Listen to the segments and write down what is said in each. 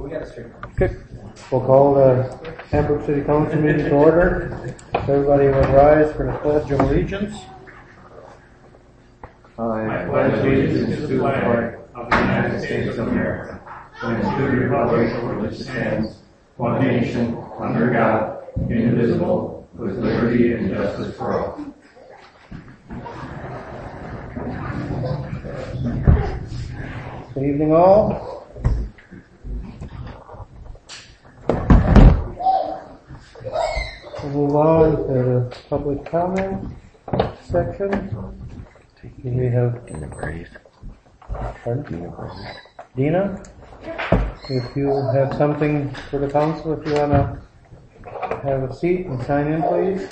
Okay. We'll call the Pembroke City Council meeting to order. Everybody will rise for the Pledge of Allegiance. I pledge allegiance to the flag of the United States of America and to the republic for which it stands, one nation, under God, indivisible, with liberty and justice for all. Good evening, all. We'll move on to the public comment section. We have Dina Brace. Pardon? Dina, if you have something for the council, if you want to have a seat and sign in, please.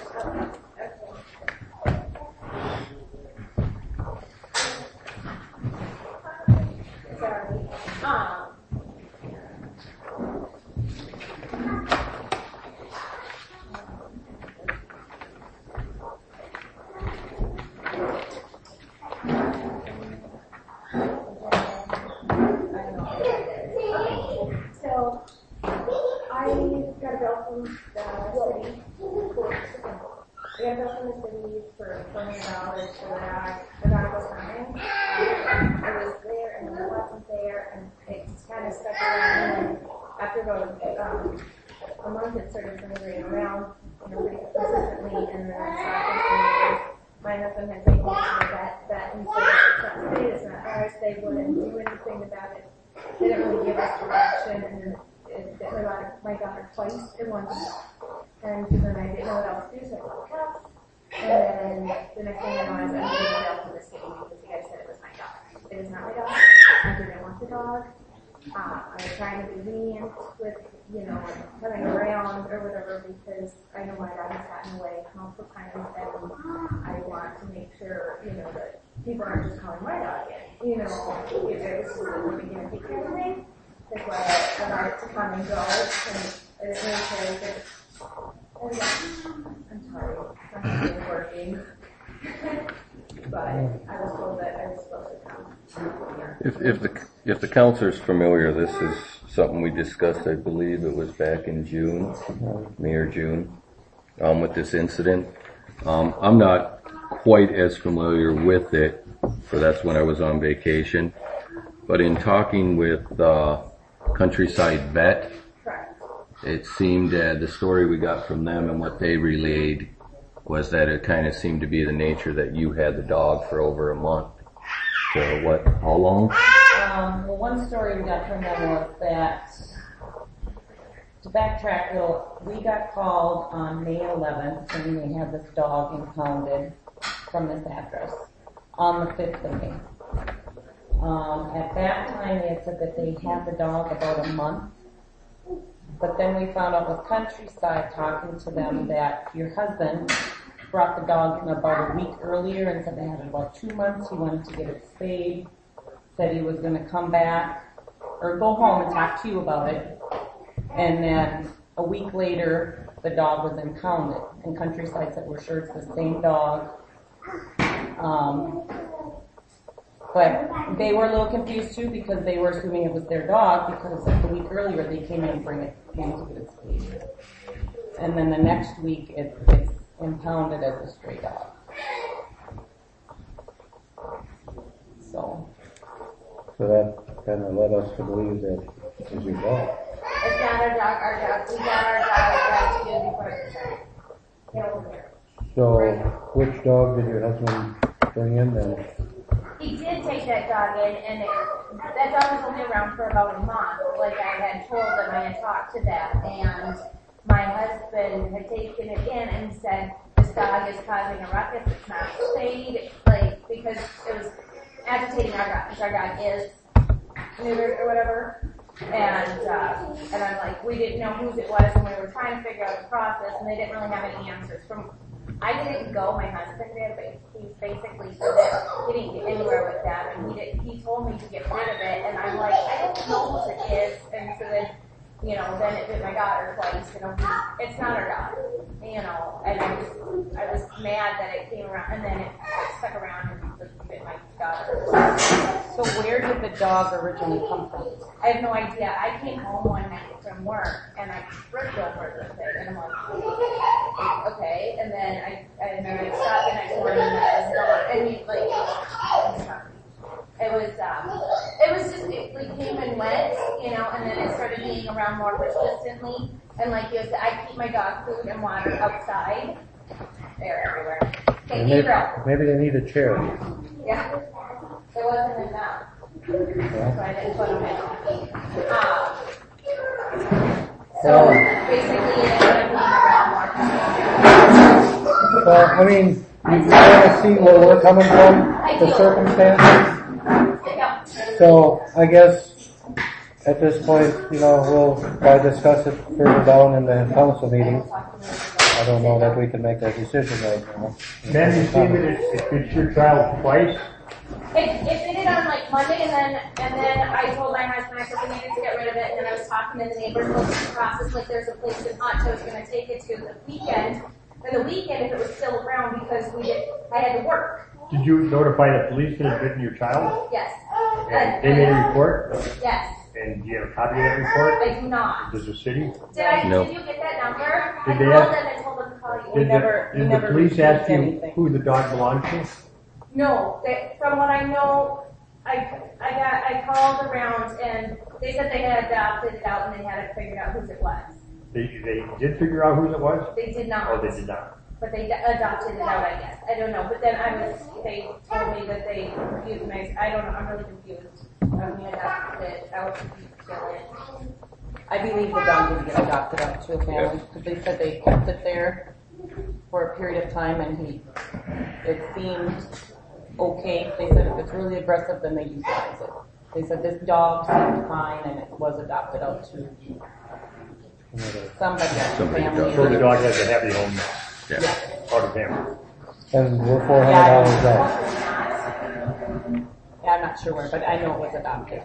A month it started moving around, pretty consistently, and then I saw my husband had taken me to the vet and said it's not ours, they wouldn't do anything about it. They didn't really give us direction, and then it bit my daughter twice in 1 week. And then I didn't know what else to do, so I called the cops. And then the next thing I know, I was under the jail for this game because the guy said it was my dog. It is not my dog. I didn't want the dog. I was trying to be lenient with, coming around or whatever because I know my dog has gotten away multiple times and I want to make sure, that people aren't just calling my dog in. If it was just a living in a big kind of thing, that's why I like to come and go and it really carries it. I'm sorry, I'm not working. But I was told that I was supposed to come. If the councilor's familiar, this is something we discussed, I believe it was back in June, May or June, with this incident. I'm not quite as familiar with it, so that's when I was on vacation. But in talking with Countryside Vet, it seemed the story we got from them and what they relayed was that it kind of seemed to be the nature that you had the dog for over a month. So how long? Well, one story we got from them was that, to backtrack a little, we got called on May 11th saying they had this dog impounded from this address on the 5th of May. At that time they had said that they had the dog about a month, but then we found out with Countryside talking to them that your husband brought the dog in about a week earlier and said they had it about 2 months. He wanted to get it spayed, said he was going to come back or go home and talk to you about it. And then a week later, the dog was impounded. And Countryside said, we're sure it's the same dog. But they were a little confused too because they were assuming it was their dog because a week earlier they came in and bring it in to get it spayed. And then the next week it's impounded as a stray dog. So that kind of led us to believe that it was your dog. It's not our dog. We got our dog to before it started. Get over there. So, which dog did your husband bring in then? He did take that dog in, and that dog was only around for about a month. Like I had told them, I had talked to them, and my husband had taken it in and said, this dog is causing a ruckus, it's not spayed, because it was agitating our dog, because our dog is neutered or whatever. And I'm like, we didn't know whose it was, and we were trying to figure out the process, and they didn't really have any answers. I didn't go, my husband did, but he basically said that he didn't get anywhere with that, and he told me to get rid of it, and I'm like, I don't know whose it is, and so then then it bit my daughter twice, it's not our dog, and I was mad that it came around, and then it stuck around and bit my daughter. So where did the dog originally come from? I have no idea. I came home one night from work and I tripped over the thing and I'm like, okay. And then I stopped the next morning and it was gone. And it was just, it came and went, and then it started being around more persistently. And like you said, I keep my dog food and water outside. They're everywhere. Okay, maybe they need a chair. Yeah. There wasn't enough. So I didn't put them in. So basically it ended up being around more. Well, I mean, you kind of see where we're coming from, the circumstances. So I guess at this point, we'll probably discuss it further down in the council meeting. I don't know that we can make that decision right now. Then you see that it fits your child twice. It fitted on like Monday, and then I told my husband I said we needed to get rid of it, and then I was talking to the neighbors about the process. Like there's a place in Hot I was going to take it to the weekend, and the weekend if it was still around because I had to work. Did you notify the police that it bitten your child? Yes. And they made a report? Yes. And do you have a copy of that report? I do not. Does the city? No. Did you get that number? I Did called them and told them to call you. Did the police ask you who the dog belonged to? No, from what I know, I called around and they said they had adopted it out and they hadn't figured out whose it was. They did figure out whose it was? They did not. Oh, they did not. But they adopted it out, I guess. I don't know. But then they told me that they euthanized. I don't know. I'm really confused. They adopted it out to kill it. I believe the dog did get adopted out to a family because they said they kept it there for a period of time and it seemed okay. They said if it's really aggressive, then they euthanize it. They said this dog seemed fine and it was adopted out to somebody else's family. So the dog has a happy home now. Yeah. Out of family. And we're $400 back. Yeah, I'm not sure where, but I know it was adopted.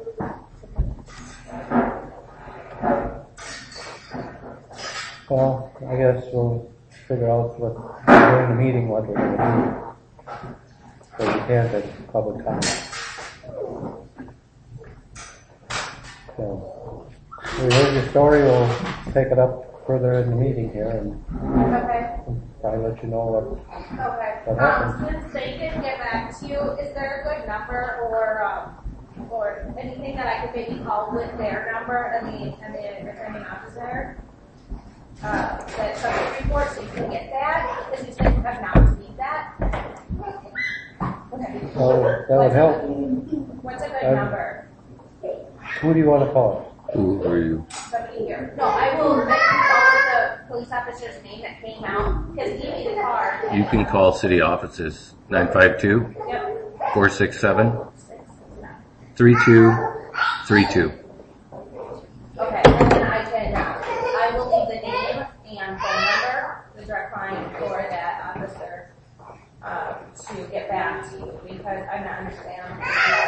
Well, I guess we'll figure out during the meeting what we're going to do. So we can't have public comment. So, we heard your story, we'll take it up further in the meeting here and Okay. probably let you know Okay. what happened. Since they didn't get back to you, is there a good number or anything that I could maybe call with their number and the returning officer? That subject report so you can get that? Because you said you have not received that. Okay. So that would help. What's a good number? Who do you want to call? Who are you? Somebody here. No, I will make you call the police officer's name that came out because he gave me the card. You can call city offices 952 Yep. 467 3232. Okay, and then I will leave the name and phone number, the direct line for that officer, to get back to you because I'm not understanding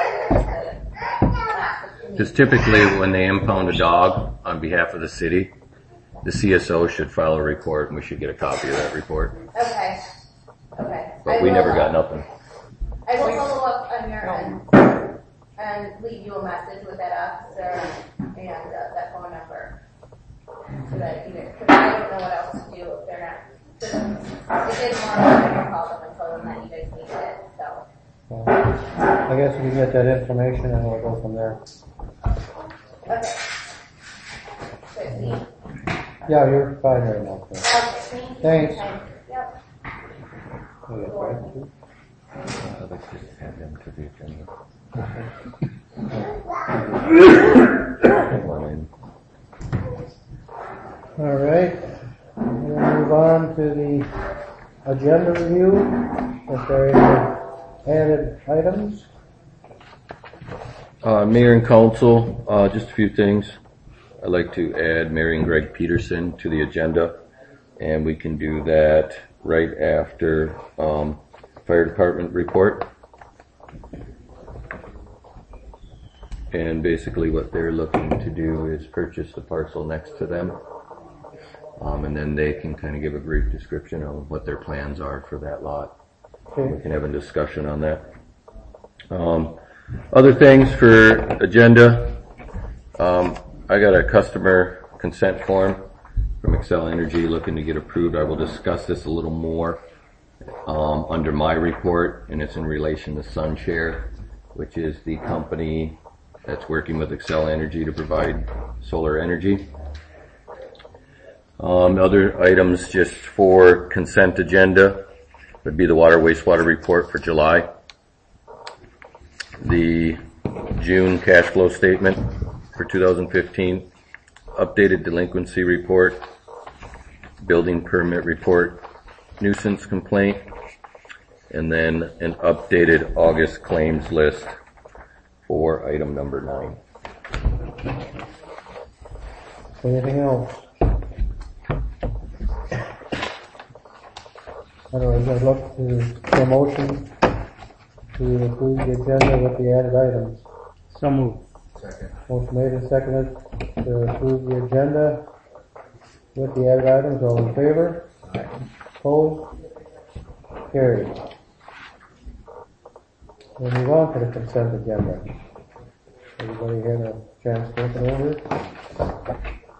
Because typically when they impound a dog on behalf of the city, the CSO should file a report and we should get a copy of that report. Okay. But we never got nothing. I will follow up on your end and leave you a message with that officer and that phone number. So that because I don't know what else to do if they're not. It didn't want to call them and told them that you guys needed it. So. Well, I guess we can get that information and we'll go from there. Okay. 15. Yeah, you're fine right now. So. Okay, Thanks. Yep. We got five, two. I'd like to add them to the agenda. All right. We'll move on to the agenda review. If there are any added items. Mayor and council, just a few things. I'd like to add Mary and Greg Peterson to the agenda, and we can do that right after fire department report. And basically what they're looking to do is purchase the parcel next to them, and then they can kind of give a brief description of what their plans are for that lot. Okay. We can have a discussion on that. Other things for agenda, I got a customer consent form from Xcel Energy looking to get approved. I will discuss this a little more under my report, and it's in relation to SunShare, which is the company that's working with Xcel Energy to provide solar energy. Other items just for consent agenda would be the water wastewater report for July, the June cash flow statement for 2015, updated delinquency report, building permit report, nuisance complaint, and then an updated August claims list for item number 9. Anything else? Otherwise, I'd look to a motion to approve the agenda with the added items. So moved. Motion made and seconded to approve the agenda with the added items. All in favor? Opposed? Carried. We'll move on to the consent agenda. Everybody had a chance to look it over?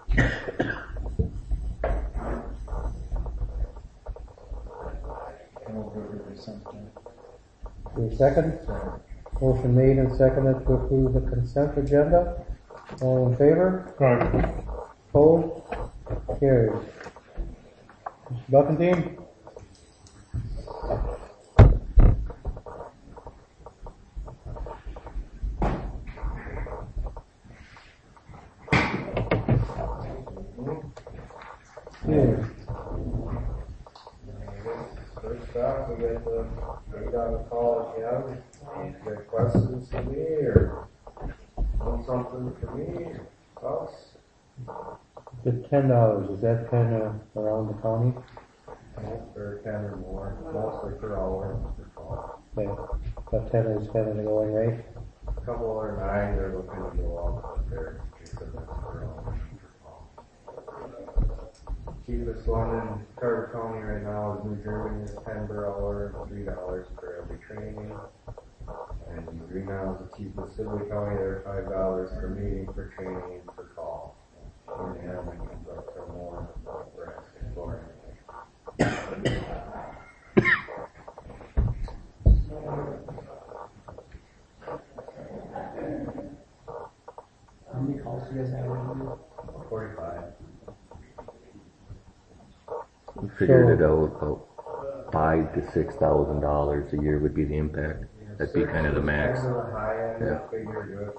Your second? Motion made and seconded to approve the consent agenda. All in favor? Opposed? Carried. Mr. Buckentine? Yeah. First off, we got a call again. You got questions for me or want something for me or us? The $10, is that kind of around the county? For 10 or more, mostly per hour. Okay. But 10 is kind of the going rate? A couple or 9, they're looking to go up there. Per hour. Cheapest one in Carter County right now is New Germany is 10 per hour, $3 for every training. And Greenhouse is the cheapest. Sibley County, they're $5 per meeting, per training, and per call. And the other comes up to more than we're asking for. How many calls do you guys have right now? 45. We figured it out about $5,000 to $6,000 a year would be the impact. That'd be kind of the max. Kind of the high end, Yeah. figure good.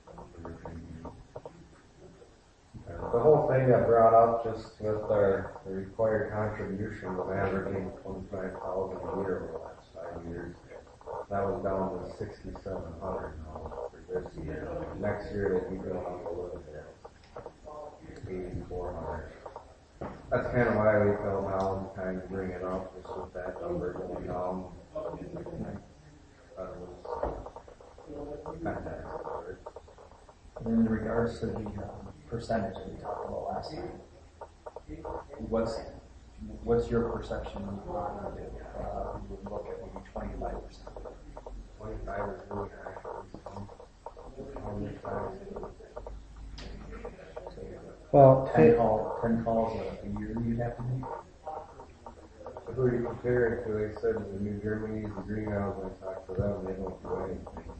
The whole thing got brought up just with the required contribution of averaging 25,000 a year over the last 5 years. That was down to 6,700 now for this year. Next year they'll be going up a little bit. 8,400. That's kind of why we felt now time to bring it up, just with that number going down. That was fantastic. In regards to the percentage that we talked about last time, what's your perception on if we would look at maybe 25%? 25 is really high. Well, 10 calls a year you'd have to make? Who are you comparing to? They said the New Germany, the Greenhouse, when I talked to them, they don't do anything.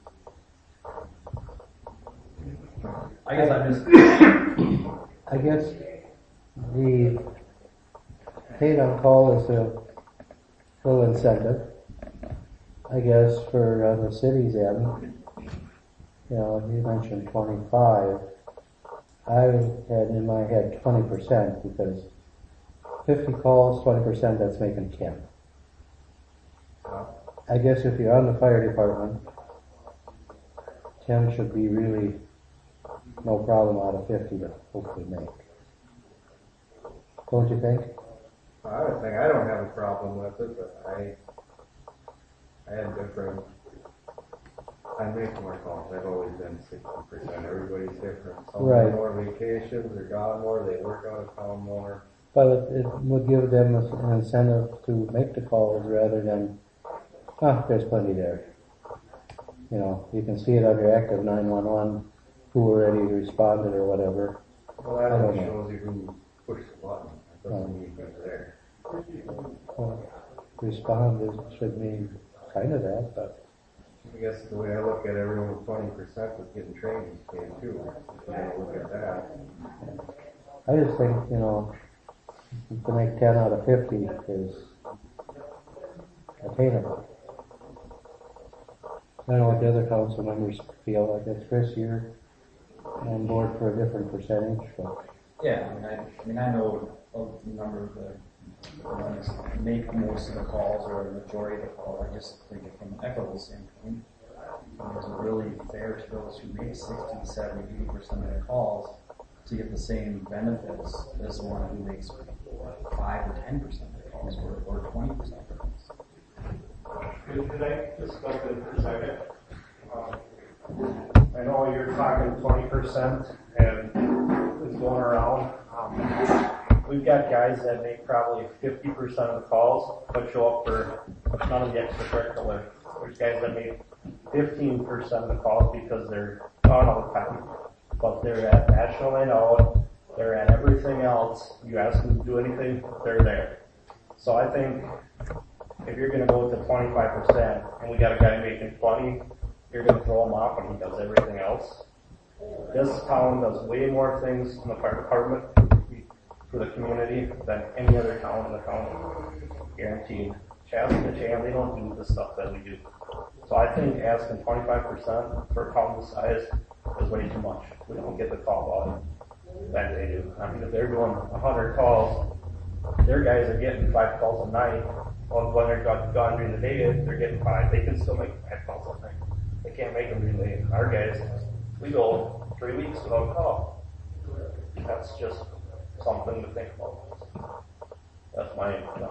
I guess I'm just... I guess the paid on call is a full incentive. I guess for the city's end, you know, you mentioned 25. I had in my head 20% because 50 calls, 20%, that's making 10. I guess if you're on the fire department, 10 should be really no problem out of 50 to hopefully make. Don't you think? I would think I don't have a problem with it, but I had different. I make more calls. I've always been 60%. Everybody's different. Some Right. have more vacations, they're gone more, they work out of town more. But it would give them an incentive to make the calls rather than, there's plenty there. You know, you can see it on your active 911, who already responded or whatever. Well, that I don't only know. shows you who pushed the button. That doesn't mean who's there. Well, respond should mean kind of that, but I guess the way I look at it, everyone with 20% was getting training came too. If you're gonna look at that. I just think, to make 10 out of 50 is attainable. I don't know what the other council members feel. I guess Chris, you're on board for a different percentage, but Yeah, I know a number of the ones make most of the calls or the majority of the calls. I just think it from an equitable standpoint, is it really fair to those who make 60, 70, 80% of their calls to get the same benefits as the one who makes 5 or 10% of their calls or 20% of their calls? Could I discuss it for a second? I know you're talking 20% and it's going around. We've got guys that make probably 50% of the calls, but show up for none of the extracurricular. There's guys that make 15% of the calls because they're gone all the time, but they're at National Night Out, they're at everything else. You ask them to do anything, they're there. So I think if you're going to go to 25% and we got a guy making 20, you're going to throw him off when he does everything else. This town does way more things in the fire department for the community than any other town in the county. Guaranteed. Chatham to Chan, they don't do the stuff that we do. So I think asking 25% for a town this size is way too much. We don't get the call volume that they do. I mean, if they're doing 100 calls, their guys are getting 5 calls a night. Well, when they're gone during the day, they're getting 5. They can still make 5 calls a night. They can't make them during the day. Our guys, we go 3 weeks without a call. That's just something to think about. That's my opinion.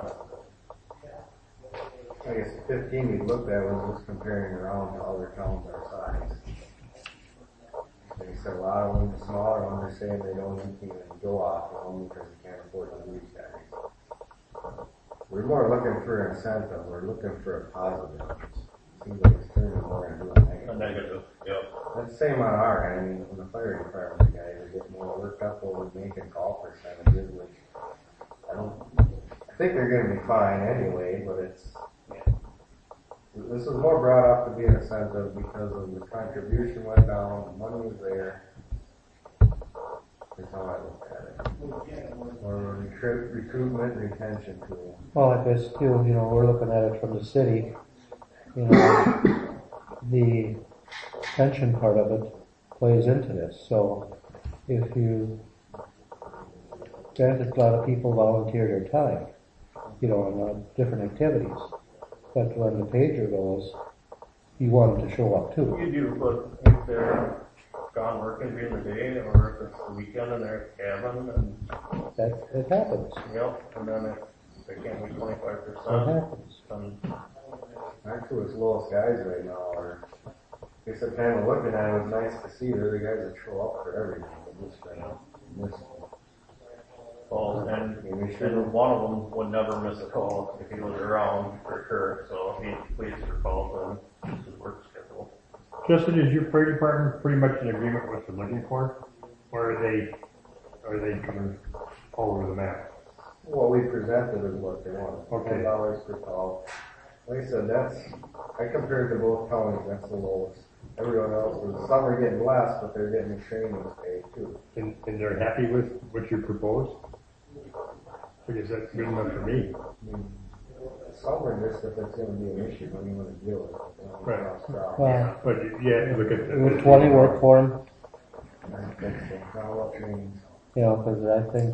I guess the 15 we looked at was just comparing around to other towns our size. They said a lot of them, the smaller ones, are saying they don't even go off of them because they can't afford to lose guys. We're more looking for incentive. We're looking for a positive. It seems like it's turning more into a negative. A negative, yep. That's the same on our end. I mean, from the fire department guys are getting more worked up over making call percentages, which I think they're going to be fine anyway, but this was more brought up to be an incentive because of the contribution went down, the money was there. That's how I look at it. Or recruitment retention tool. well, I guess too, we're looking at it from the city. The pension part of it plays into this. So if you, granted, a lot of people volunteer their time, on different activities. But when the pager goes, you want them to show up too. You do, but if they're gone working during the day or if it's the weekend and they're at cabin and That happens. and then if they can't make 25%, That happens. then Actually, it's lowest guys right now are, I guess I'm kind of looking at it, it's nice to see they're the guys that show up for everything. But this right now, and one of them would never miss a call if he was around for sure. So if he pleads for calls, then his work schedule. Justin, is your fire department pretty much in agreement with what they're looking for? Or are they coming all over the map? what we presented is what they want. Okay. $10 per call. Like I said, I compared to both counties, that's the lowest. Everyone else some are getting less, but they're getting the training paid too. And they're happy with what you proposed? Because that's good enough for me. I mean, some are just if it's going to be an issue, when you want to deal with it. Right. Well, But yeah, look at would 20 work for them? Follow-up training. Because I think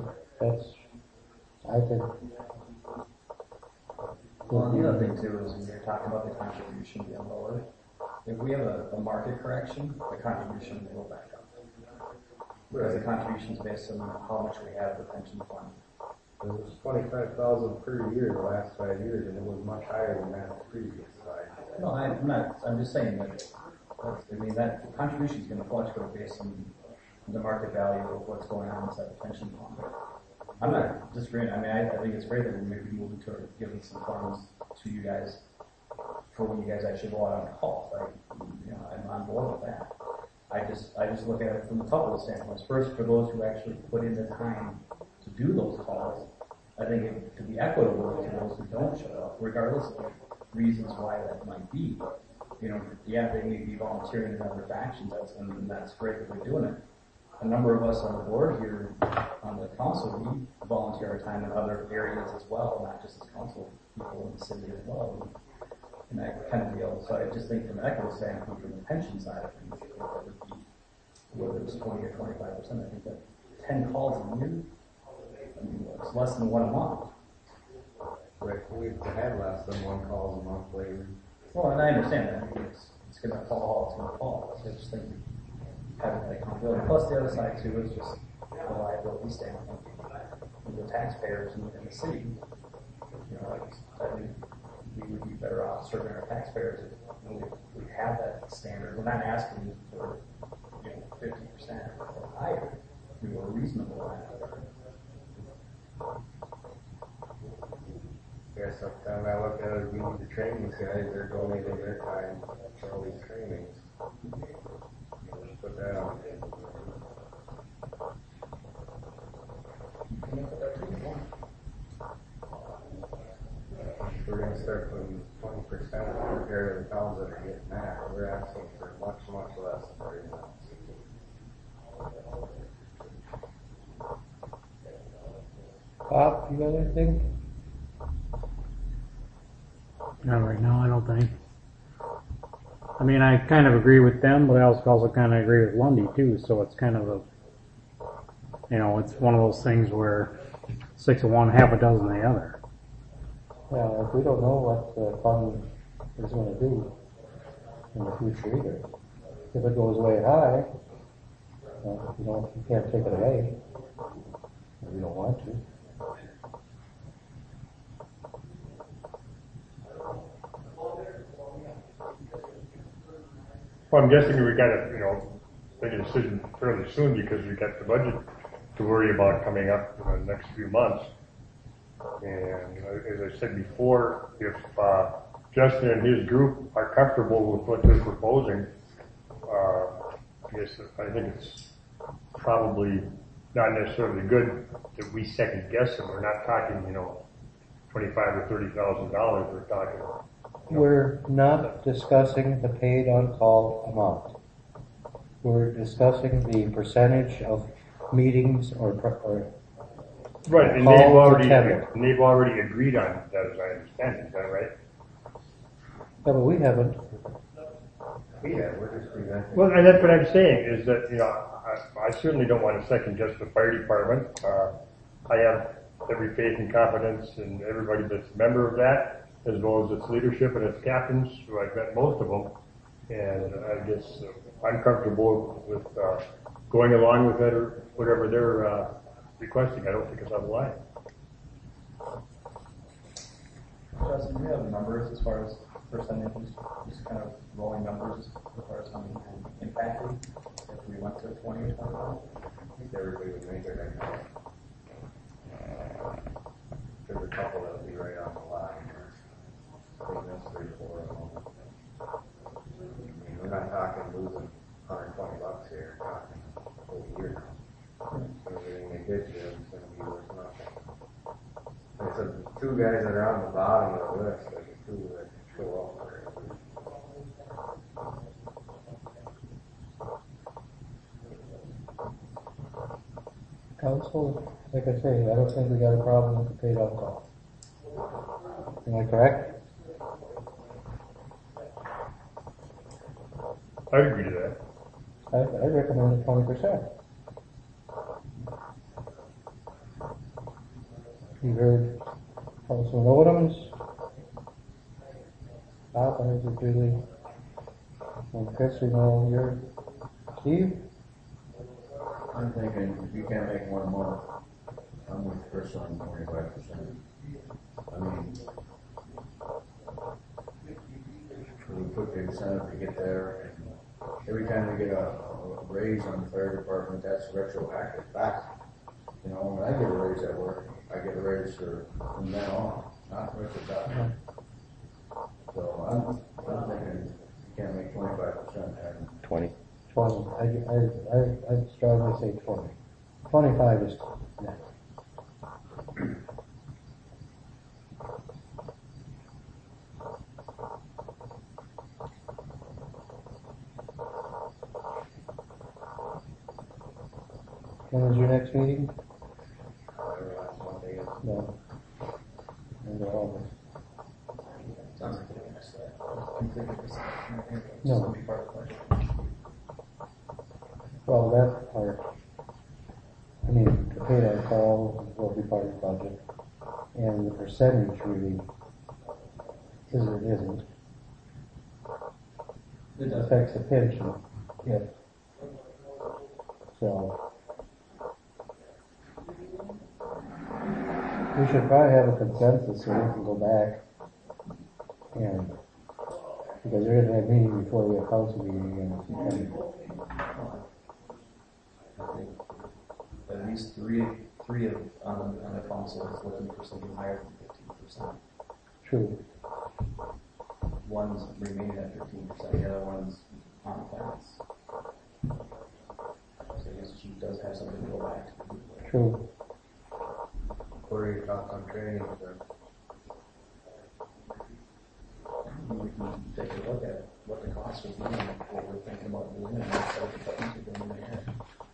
Well, the other thing too is when you're talking about the contribution being lower, if we have a market correction, the contribution will go back up. Because the contribution is based on how much we have the pension fund. It was $25,000 per year the last 5 years, and it was much higher than that the previous 5. No, I'm just saying that that contribution is going to fluctuate based on the market value of what's going on inside the pension fund. I'm not disagreeing. I think it's great that we may be able to give some funds to you guys for when you guys actually go out on calls. I'm on board with that. I just look at it from a couple of standpoints. First, for those who actually put in the time to do those calls, I think it could be equitable to those who don't show up, regardless of reasons why that might be. You know, yeah, they may be volunteering in other factions, and that's great that they're doing it. A number of us on the board here, on the council, we volunteer our time in other areas as well, not just as council people in the city as well, and that kind of deal. So I just think from an equitable standpoint, from the pension side of things, I think that would be, whether it's 20 or 25%, I think that 10 calls a year, I mean, it's less than one a month. Right, we've had less than one call a month lately. Well, and I understand that. I mean, it's going to fall, it's going to fall. So I just think having that accountability. Plus, the other side, too, is just the liability standpoint of the taxpayers in the city. You know, I think we would be better off serving our taxpayers if we have that standard. We're not asking for, 50% or higher. We were reasonable at it. Yeah, sometimes I look at it, we need to train these guys, they're donating their time for all these trainings. Put that on. We're going to start putting 20% compared to the towns that are getting that. We're asking for much, much less than 30 months. Bob, you got anything? Not right now, I don't think. I mean, I kind of agree with them, but I also kind of agree with Lundy too, so it's kind of it's one of those things where 6 of one, half a dozen of the other. Well, if we don't know what the fund is going to do in the future either. If it goes way high, you can't take it away. We don't want to. Well, I'm guessing we got to, make a decision fairly soon because we got the budget to worry about coming up in the next few months. And as I said before, if Justin and his group are comfortable with what they're proposing, I think it's probably not necessarily good that we second guess them. We're not talking, $25,000 or $30,000. We're talking. We're not discussing the paid on-call amount. We're discussing the percentage of meetings or right, and they've already agreed on that, as I understand it. Is that right? Yeah, but we haven't. Yeah, we're just presenting. Well, and that's what I'm saying is that I certainly don't want to second guess the fire department. I have every faith and confidence in everybody that's a member of that, as well as its leadership and its captains, who I've met most of them. And I guess I'm comfortable with going along with that or whatever they're requesting. I don't think it's out of line. Justin, do you have numbers as far as percentages, just kind of rolling numbers as far as how many impacted if we went to 20 or 25? I think everybody would make it right now. There's a couple that would be right on the line. I think that's 3 or 4 of them. I mean, we're not talking losing $120 here. We're talking a whole year now. Everything they did to them is going to be worth nothing. And so the 2 guys that are on the bottom of the list are the 2 that show up for it. Council, like I say, I don't think we got a problem with the paid on-call. Am I correct? I agree to that. I recommend 20%. You heard Councilman Odom's. Bob, I heard you really. And Chris, we know you're. Steve? I'm thinking if you can't make 1 month, I'm with Chris on 25%. I mean, we put the incentive to get there, and every time we get a raise on the fire department, that's retroactive back. When I get a raise at work, I get a raise from then on, not retroactive. So I'm thinking you can't make 25% and 20. 20. I'd strongly say 20. 25 is next. When is your next meeting? Last Monday is No. End of August. Sounds like they're gonna say, completely this. No. Be part of the budget. Well, that part, I mean, the paid on call will be part of the budget, and the percentage really isn't. It It does. affects the pension. Yeah. So, we should probably have a consensus so we can go back and, because they're gonna have a meeting before we have council meeting in September. I think at least three of on the council is looking for something higher than 15%. True. One's remaining at 15%, the other one's on the fence. So I guess she does have something to go back to. True. what are your thoughts on training, sir? We can take a look at what the cost would be and what we're thinking about doing and what the buttons are doing there.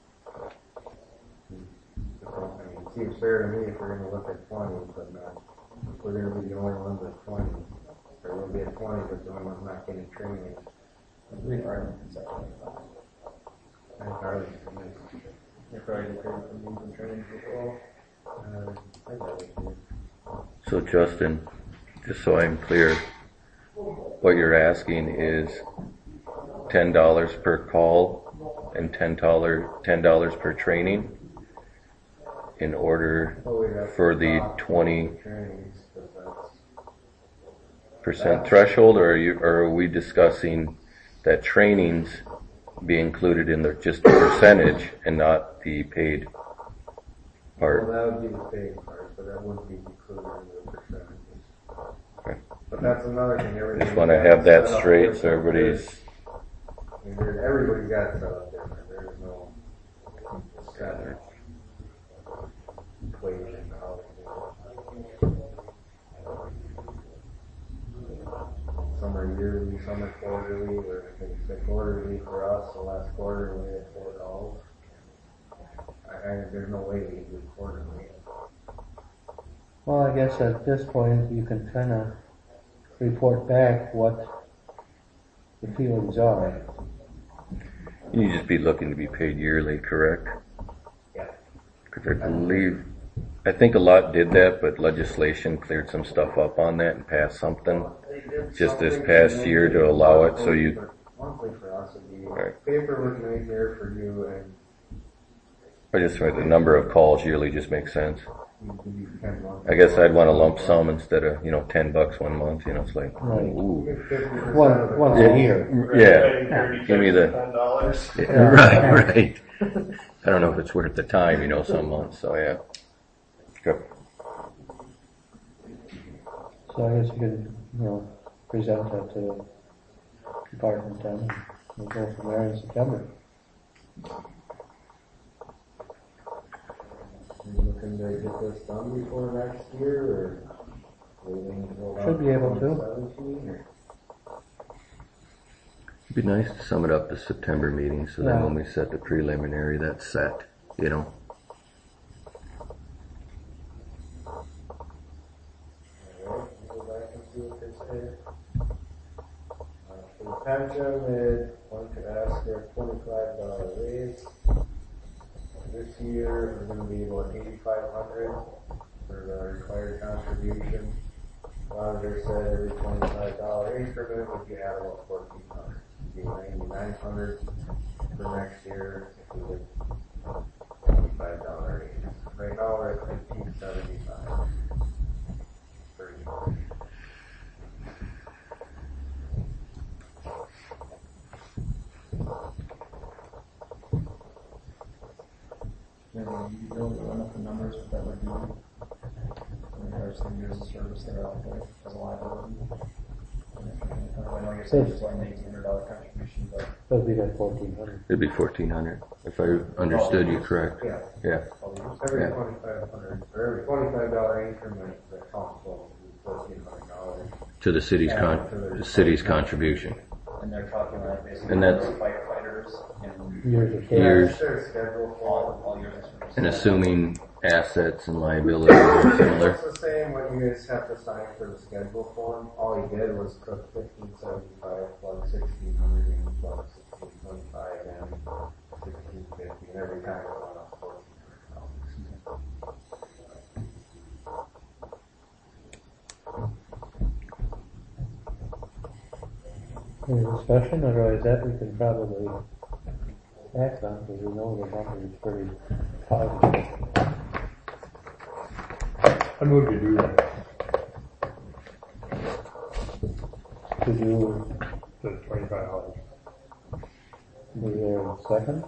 I mean, it seems fair to me if we're gonna look at 20, but if we're gonna be the only ones at 20, or we'll be at 20, but the only ones not getting training. We are in conception of that. And Harley, You're probably prepared for needs and training people. I got it here. So Justin, just so I'm clear, what you're asking is $10 per call and $10 per training in order Oh, we'd have for to the talk 20% trainings, 'cause that's threshold, or are we discussing that trainings be included in just the percentage and not the paid part? Well, that would be the paid part, but that wouldn't be included in the percentages. Okay. But that's another thing. Just want to have that straight so everybody's. I mean, everybody's got it set up different. There's no standard equation how they do it. Some are yearly, some are quarterly. Or if it's a quarterly for us, the last quarter we had 4 calls. There's no way we can do quarterly. Well, I guess at this point you can kind of report back what the feelings are. You just be looking to be paid yearly, correct? Yeah. Because I think a lot did that, but legislation cleared some stuff up on that and passed something just this past year to allow it. So you. Monthly for us would be Right. paperwork nightmare for you, and I just the number of calls yearly just makes sense. you can be 10 months. I guess I'd want a lump sum instead of $10 one month. It's like, Right. ooh, 50% Once Yeah. a year. yeah. Give me the $10. right, right. I don't know if it's worth the time, some months. So yeah. Good. So I guess you could, present that to the department then, and we'll go from there in September. Are you looking to get this done before next year, or waiting until Should be able to. 2017, or? It'd be nice to sum it up to September meeting, so then Yeah. when we set the preliminary, that's set. Alright, go back and see what they say. For the pension, one could ask for a $25 raise. This year, we're gonna be about $8,500 for the required contribution. Auditor said every $25 increment would be add about $1,400. It'd be $9,900 for next year if we did $25 raise. Right now, we're at $1,575. Per year. You don't run up the numbers, but that would be in regards to the years of service that are out there as a liability. I know you're saying it's like an $1,800 contribution, but That'd be like 1,400. It'd be 1,400 if I understood you correct. Yeah, Yeah. every Yeah. 2,500, or every $25 increment, the council will do $1,400. To the city's contribution. and they're talking like basically And that's- firefighters and Years of Years. Their schedule for all years of service. And assuming assets and liabilities are similar. It's the same, what you guys have to sign for the schedule form. All he did was put 1,575 plus 1,600 and plus 1,625 and 1,650, and every time it went up 1,400. Any discussion, otherwise that we can probably act on, because we know the number is pretty positive. I move to do that. To do, The $25. is there a second?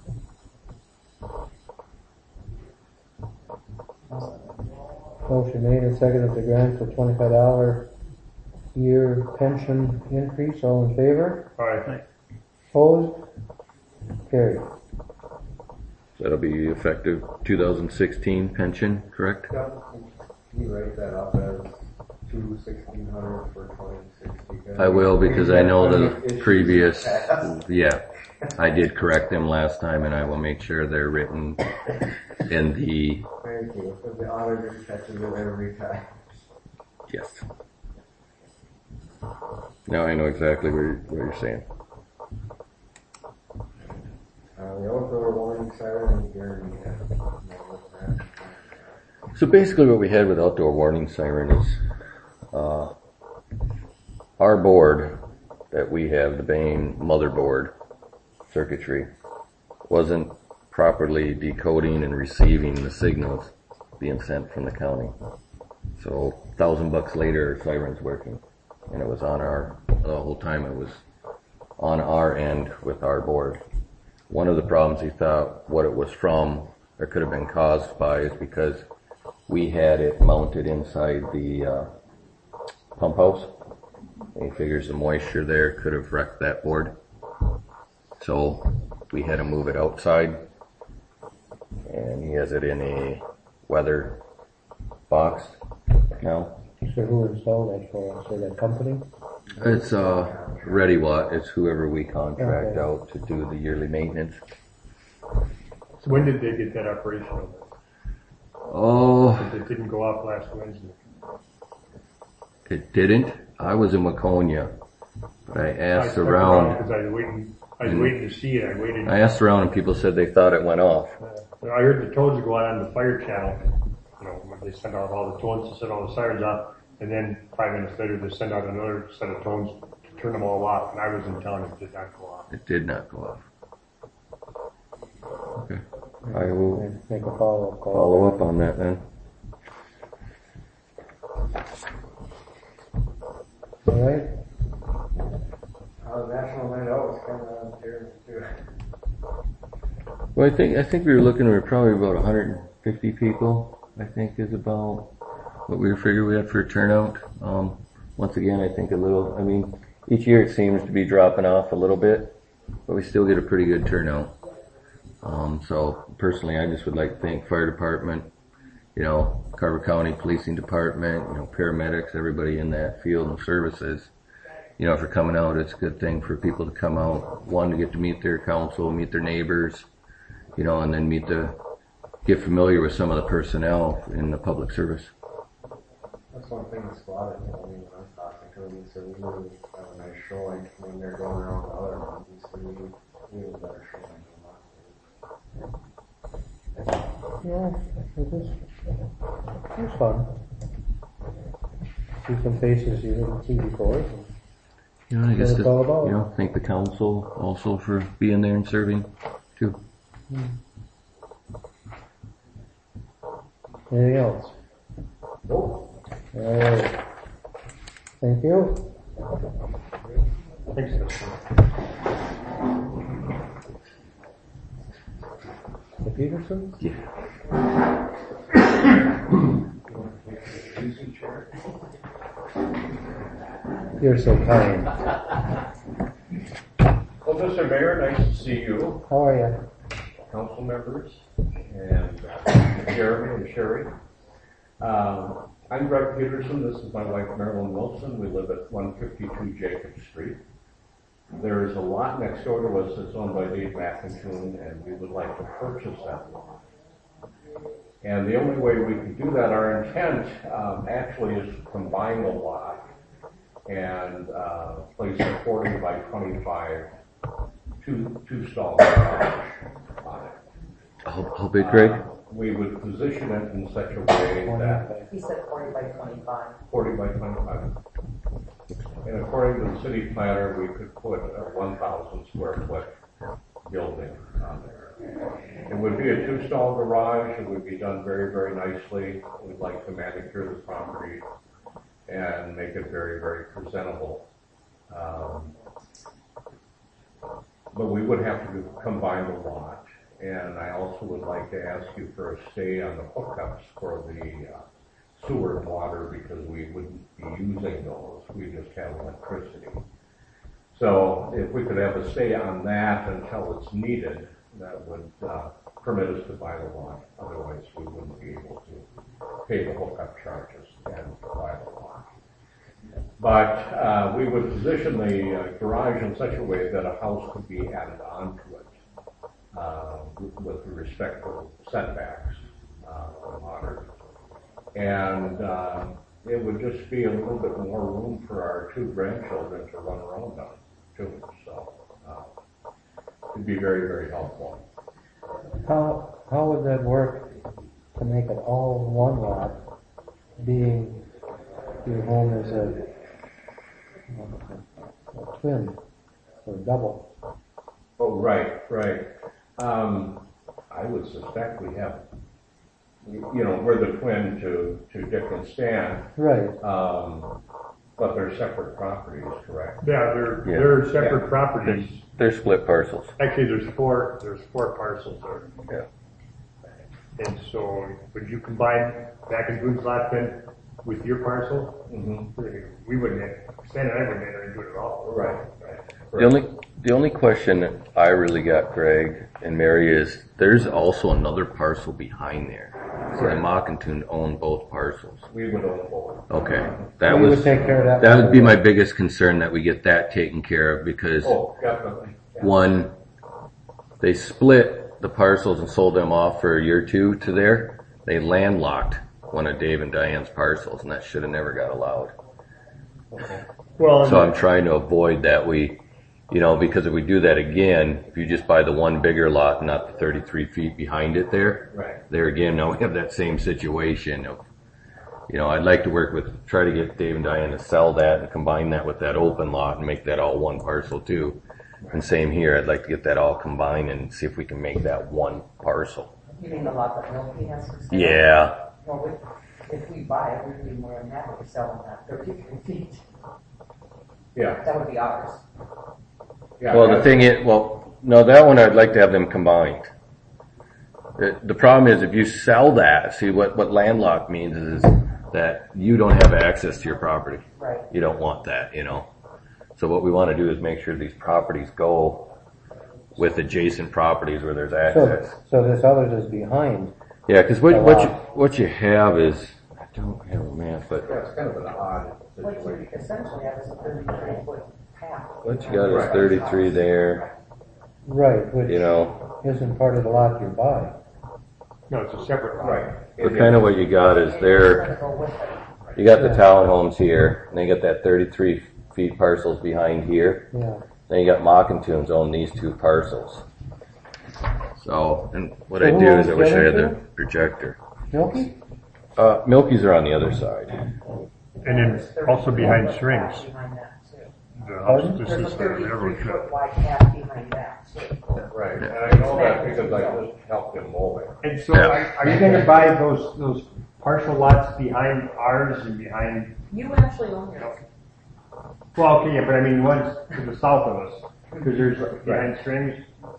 Motion made and seconded to grant the $25 year pension increase, all in favor? Alright, Opposed? Carried. That'll be effective 2016 pension, correct? Can you write that up as 1,600 for 2060? I will, because I know the previous, yeah, I did correct them last time, and I will make sure they're written in the, Thank you, because the auditor catches it every time. yes. Now I know exactly what you're saying. The outdoor warning siren, Jeremy has that. So basically what we had with outdoor warning siren is, our board that we have, the main motherboard circuitry, wasn't properly decoding and receiving the signals being sent from the county. So $1,000 later, siren's working. And it was on the whole time it was on our end with our board. One of the problems he thought what it was from, or could have been caused by, is because we had it mounted inside the pump house. And he figures the moisture there could have wrecked that board. So we had to move it outside. And he has it in a weather box now. So who installed that for us, or that company? It's ReadyWatt. It's whoever we contract Okay. out to do the yearly maintenance. so when did they get that operational? Oh, It didn't go off last Wednesday. it didn't. I was in Waconia, but I asked Because around. I was waiting to see it. I asked around, and people said they thought it went off. I heard the tones go on the fire channel. You know, when they send out all the tones to set all the sirens off, and then 5 minutes later they send out another set of tones to turn them all off. And I was in town, it did not go off. It did not go off. Okay, I will Make a follow-up call. follow up on that then. Alright, National Night Out was coming on here too. Well, I think we were looking. We were probably about 150 people. I think is about what we figured we had for a turnout. Once again, I think I mean, each year it seems to be dropping off a little bit, but we still get a pretty good turnout. So personally, I just would like to thank fire department, Carver County Policing Department, paramedics, everybody in that field and services, for coming out. It's a good thing for people to come out, one, to get to meet their council, meet their neighbors, and then get familiar with some of the personnel in the public service. That's one thing the squad had told me when I was talking to them. He said we really have a nice showing when they're going around the other ones. He said we have a better showing than last year. yeah, it was fun. See some faces you didn't see before. I guess What it's all about. thank the council also for being there and serving too. Anything else? Alright. Thank you. Thanks, Justin. The Peterson? You're so kind. Mr. Mayor, nice to see you, How are you? council members, and Jeremy and Sherry. I'm Greg Peterson. This is my wife, Marilyn Wilson. We live at 152 Jacob Street. There is a lot next door to us that's owned by Dave McIntoon, and we would like to purchase that lot. And the only way we can do that, our intent actually is to combine the lot and place a 40 by 25 two-stall garage on it. How big, Greg? We would position it in such a way that He said 40 by 25. 40 by 25. And according to the city planner, we could put a 1,000 square foot building on there. It would be a two-stall garage. It would be done very, very nicely. We'd like to manicure the property and make it very, very presentable. But we would have to combine the lot. And I also would like to ask you for a stay on the hookups for the sewer and water, because we wouldn't be using those. We just have electricity. So if we could have a stay on that until it's needed, that would permit us to buy the lot. Otherwise, we wouldn't be able to pay the hookup charges and buy the lot. But we would position the garage in such a way that a house could be added onto it with respect to setbacks from water. And it would just be a little bit more room for our two grandchildren to run around on, too. So it'd be very, very helpful. How would that work to make it all one lot, being your home is a twin or double? Oh, right. I would suspect we have, we're the twin to Dick and Stan. Right. But they're separate properties, correct? Yeah, they're separate properties. They're split parcels. Actually, there's four parcels there. Yeah. And so, would you combine McIntoon's lot then with your parcel? Mm-hmm. We wouldn't, Stan and I wouldn't enter into it at all. Right. The only question that I really got, Greg and Mary, is there's also another parcel behind there. So the McIntoon own both parcels. We would own both. Okay. We would take care of that. That would be my biggest concern, that we get that taken care of, because Definitely. Yeah. one, they split the parcels and sold them off for a year or two to there. They landlocked one of Dave and Diane's parcels, and that should have never got allowed. Okay. Well, So I'm trying to avoid that. Because if we do that again, if you just buy the one bigger lot and not the 33 feet behind it there again, now we have that same situation of, I'd like to try to get Dave and Diane to sell that and combine that with that open lot and make that all one parcel too. And same here, I'd like to get that all combined and see if we can make that one parcel. You mean the lot that Milky has for sale? Yeah. Well, if we buy it, we'd be more than happy to sell them at 33 feet. Yeah. That would be ours. Yeah. Well, the thing is, no, that one I'd like to have them combined. The problem is if you sell that, see what landlocked means is that you don't have access to your property. Right. You don't want that, So what we want to do is make sure these properties go with adjacent properties where there's access. So this other is behind. Yeah, because what you have is, I don't have a map, but Yeah, it's kind of an odd What situation. you essentially have is a 33-foot path. what you got is 33 there, Right, which you isn't part of the lot you buy. no, it's a separate lot. Right. But kind of what you got is there, Go with it. you got the townhomes here, and they got that 33 feet parcels behind here. Yeah. Then you got McIntoons own these two parcels. So, and what I So do who is I owns wish the I other had the two? projector. Milky? Milky's are on the other side. And then also behind Strings. Behind that, too. The Pardon? house, this There's is a the railroad track. 33-foot wide path behind that, too. Right. And I know that because I just helped him mow it. And so are you gonna buy those partial lots behind ours and behind, You actually own yours. well, okay, yeah, but I mean ones to the south of us, because there's behind Strings.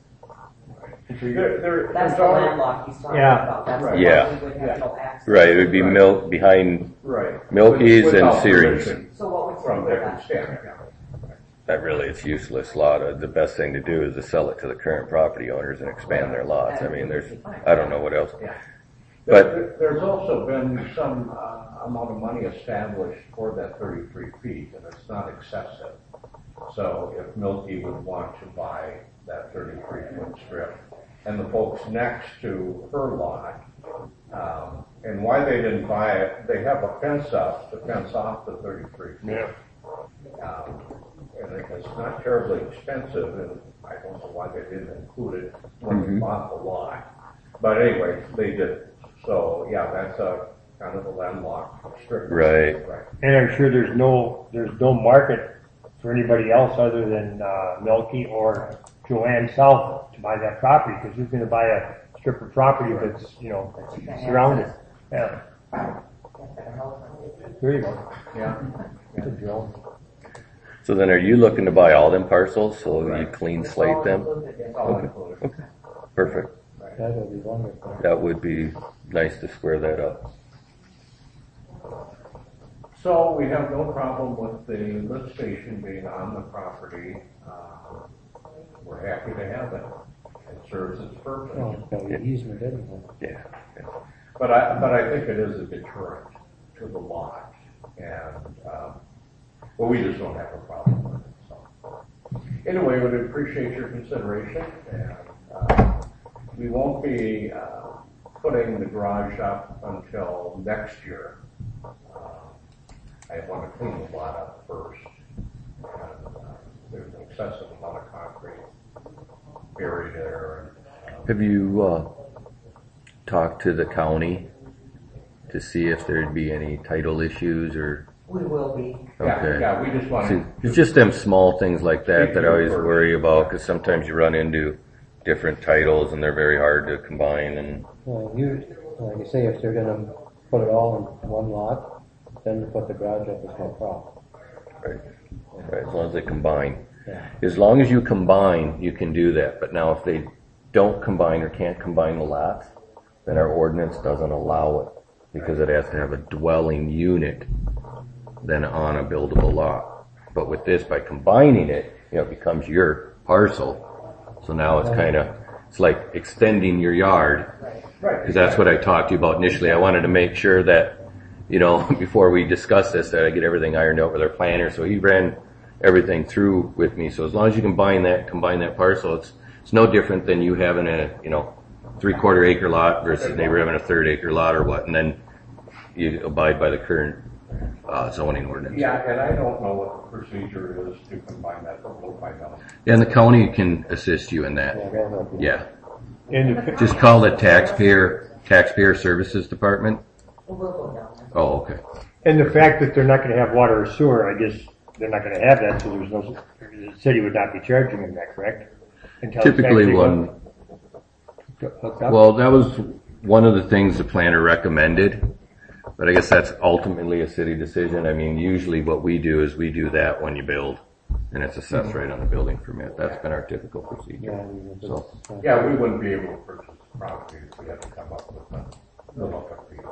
And so you're- That's the landlocked he's talking Yeah. about. That's the Yeah. one we would have no access. Right, it would be behind Right. Milky's and Without Series. permission So what would you From do Dick with and that? Stan. that really it's useless lot. The best thing to do is to sell it to the current property owners and expand their lots. I mean, I don't know what else. But there's also been some amount of money established for that 33 feet, and it's not excessive. So if Milky would want to buy that 33-foot strip, and the folks next to her lot, and why they didn't buy it, they have a fence up to fence off the 33 feet. Yeah. And it's not terribly expensive, and I don't know why they didn't include it when they bought the lot. But anyway, they did. So yeah, that's a kind of a landlocked strip. Right. And I'm sure there's no market for anybody else other than Milky or Joanne South to buy that property, because who's going to buy a strip of property that's surrounded? Yeah. There you go. Yeah. Good drill. so then, are you looking to buy all them parcels so you clean slate them? It's all included. Okay. Perfect. That would be wonderful. That would be nice to square that up. So we have no problem with the lift station being on the property. We're happy to have it. It serves its purpose. Oh, it's got an easement anyway. Yeah. But I think it is a deterrent to the lot, and well, we just don't have a problem with it. So anyway, we would appreciate your consideration, and we won't be putting the garage up until next year. I want to clean the lot up first. And, there's an excessive amount of concrete buried there. And, Have you talked to the county to see if there'd be any title issues or? We will be. Okay. Yeah, we just want See, it's just them small things like that I always worry about, because sometimes you run into different titles and they're very hard to combine. And Well, like you say, if they're gonna put it all in one lot, then to put the garage up is no problem. right, as long as they combine. Yeah. As long as you combine, you can do that. But now if they don't combine or can't combine the lots, then our ordinance doesn't allow it, because it has to have a dwelling unit then on a buildable lot. But with this, by combining it, it becomes your parcel. So now it's like extending your yard. right. Because that's what I talked to you about initially. I wanted to make sure that, before we discuss this, that I get everything ironed out with our planner. So he ran everything through with me. So as long as you combine that parcel, it's no different than you having a, 3/4 acre lot versus neighbor having a 1/3 acre lot or what. And then you abide by the current zoning ordinance. Yeah, and I don't know what the procedure is to combine that, but we'll find out. And the county can assist you in that. Yeah. And Just call the taxpayer services department. We'll go down there. Oh, okay. And the fact that they're not going to have water or sewer, I guess they're not going to have that, so the city would not be charging them that, correct? Until Typically hooked up? well, that was one of the things the planner recommended, but I guess that's ultimately a city decision. I mean, usually what we do is we do that when you build, and it's assessed right on the building permit. That's been our typical procedure. So, Yeah, we wouldn't be able to purchase the property if we had to come up with the lookup fee.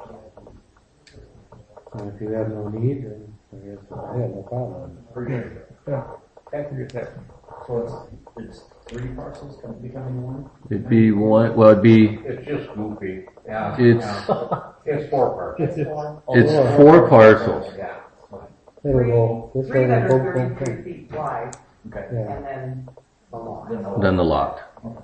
And if you have no need, then I guess I have no problem. Appreciate it. Thank you for that. So it's 3 parcels becoming one? it'd be one, well, it'd be, It's just goofy. Yeah. It's- yeah. It's 4 parts. it's 4 parcels. Yeah. It'll go, this way will go, 333 feet wide, Okay. Yeah. and then the lot. Then the lot.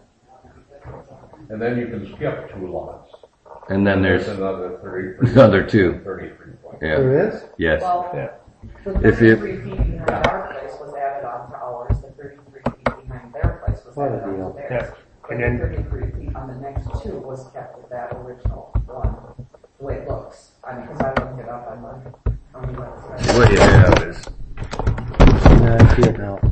And then you can skip 2 lots. And then there's another 33. another 2. 33 points. Yeah. There is? Yes. Well, Yeah. the If you- 33 feet behind our place was added on to ours, the 33 feet behind their place was What a added on deal. to theirs. Yeah. But And the then- 33 feet on the next 2 was kept with that original one, the way it looks. I mean, because I looked it up on the website. What you have is Yeah, I see it now.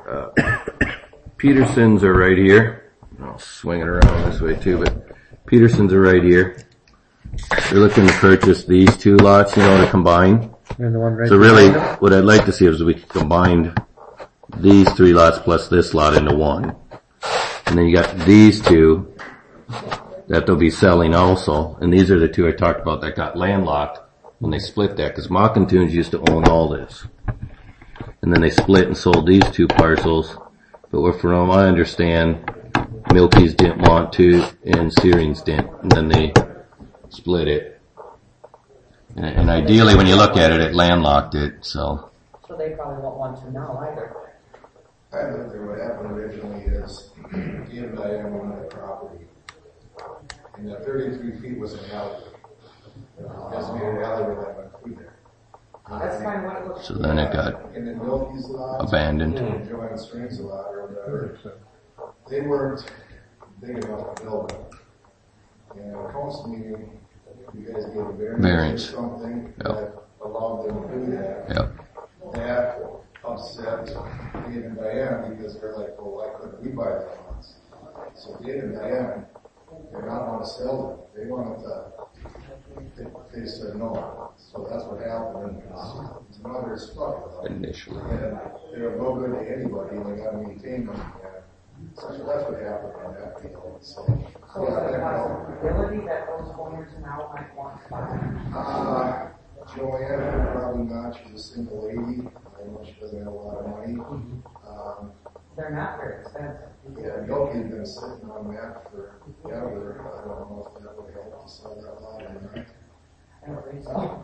Petersons are right here. I'll swing it around this way too, but Petersons are right here. They're looking to purchase these 2 lots, to combine. And the one right So really, behind it? what I'd like to see is we combined these 3 lots plus this lot into one. And then you got these 2 that they'll be selling also. And these are the 2 I talked about that got landlocked when they split that, because Mockintoons used to own all this. and then they split and sold these 2 parcels. But from what I understand, Milky's didn't want to, and Searing's didn't, and then they split it. And ideally, when you look at it, it landlocked it, so. So they probably won't want to now either. I looked at what happened originally is, Ian and I owned the property, and the 33 feet was an alley. Designated alley where they went through there. That's kind of what it looks So then it got And then Milky's lot, abandoned. and Joanne Springs lot, or whatever, they weren't big enough to build it. And at a council meeting, you guys gave a variance or something that allowed them to do that. Yep. That upset Dave and Diane because they're like, well, why couldn't we buy the lots? So Dave and Diane did not want to sell them. They wanted to, they said no. So that's what happened. And now they're stuck. Initially. And they're no good to anybody, and they got to maintain them. And so that's what happened on that deal. So So is it a possibility that those owners now might want to buy? Joanne, probably not. She's a single lady. I know she doesn't have a lot of money. They're not very expensive. Yeah, Milky's been sitting on that forever. I don't know if that would help to sell that lot or not. I don't think so.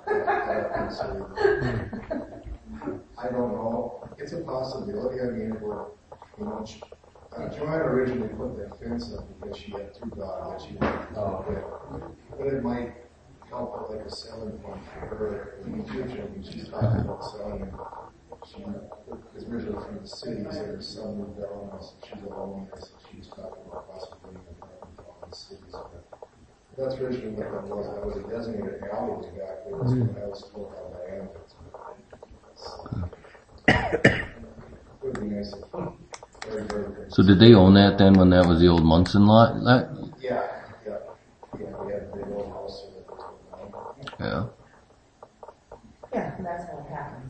I don't know. It's a possibility. I mean, Joanne originally put that fence up because she had 2 dogs that she wanted to but it might help her like a selling point for her in the future. I mean, she's talking about selling and she is originally from the cities and her son moved down and she's alone there, so she's talking about possibly in the cities. But that's originally what that was. That was a designated alleyway back there. When I was told how Diane it would be nice if So did they own that then when that was the old Munson lot? Yeah, we had a big old house there. Yeah. Yeah, and that's what happens.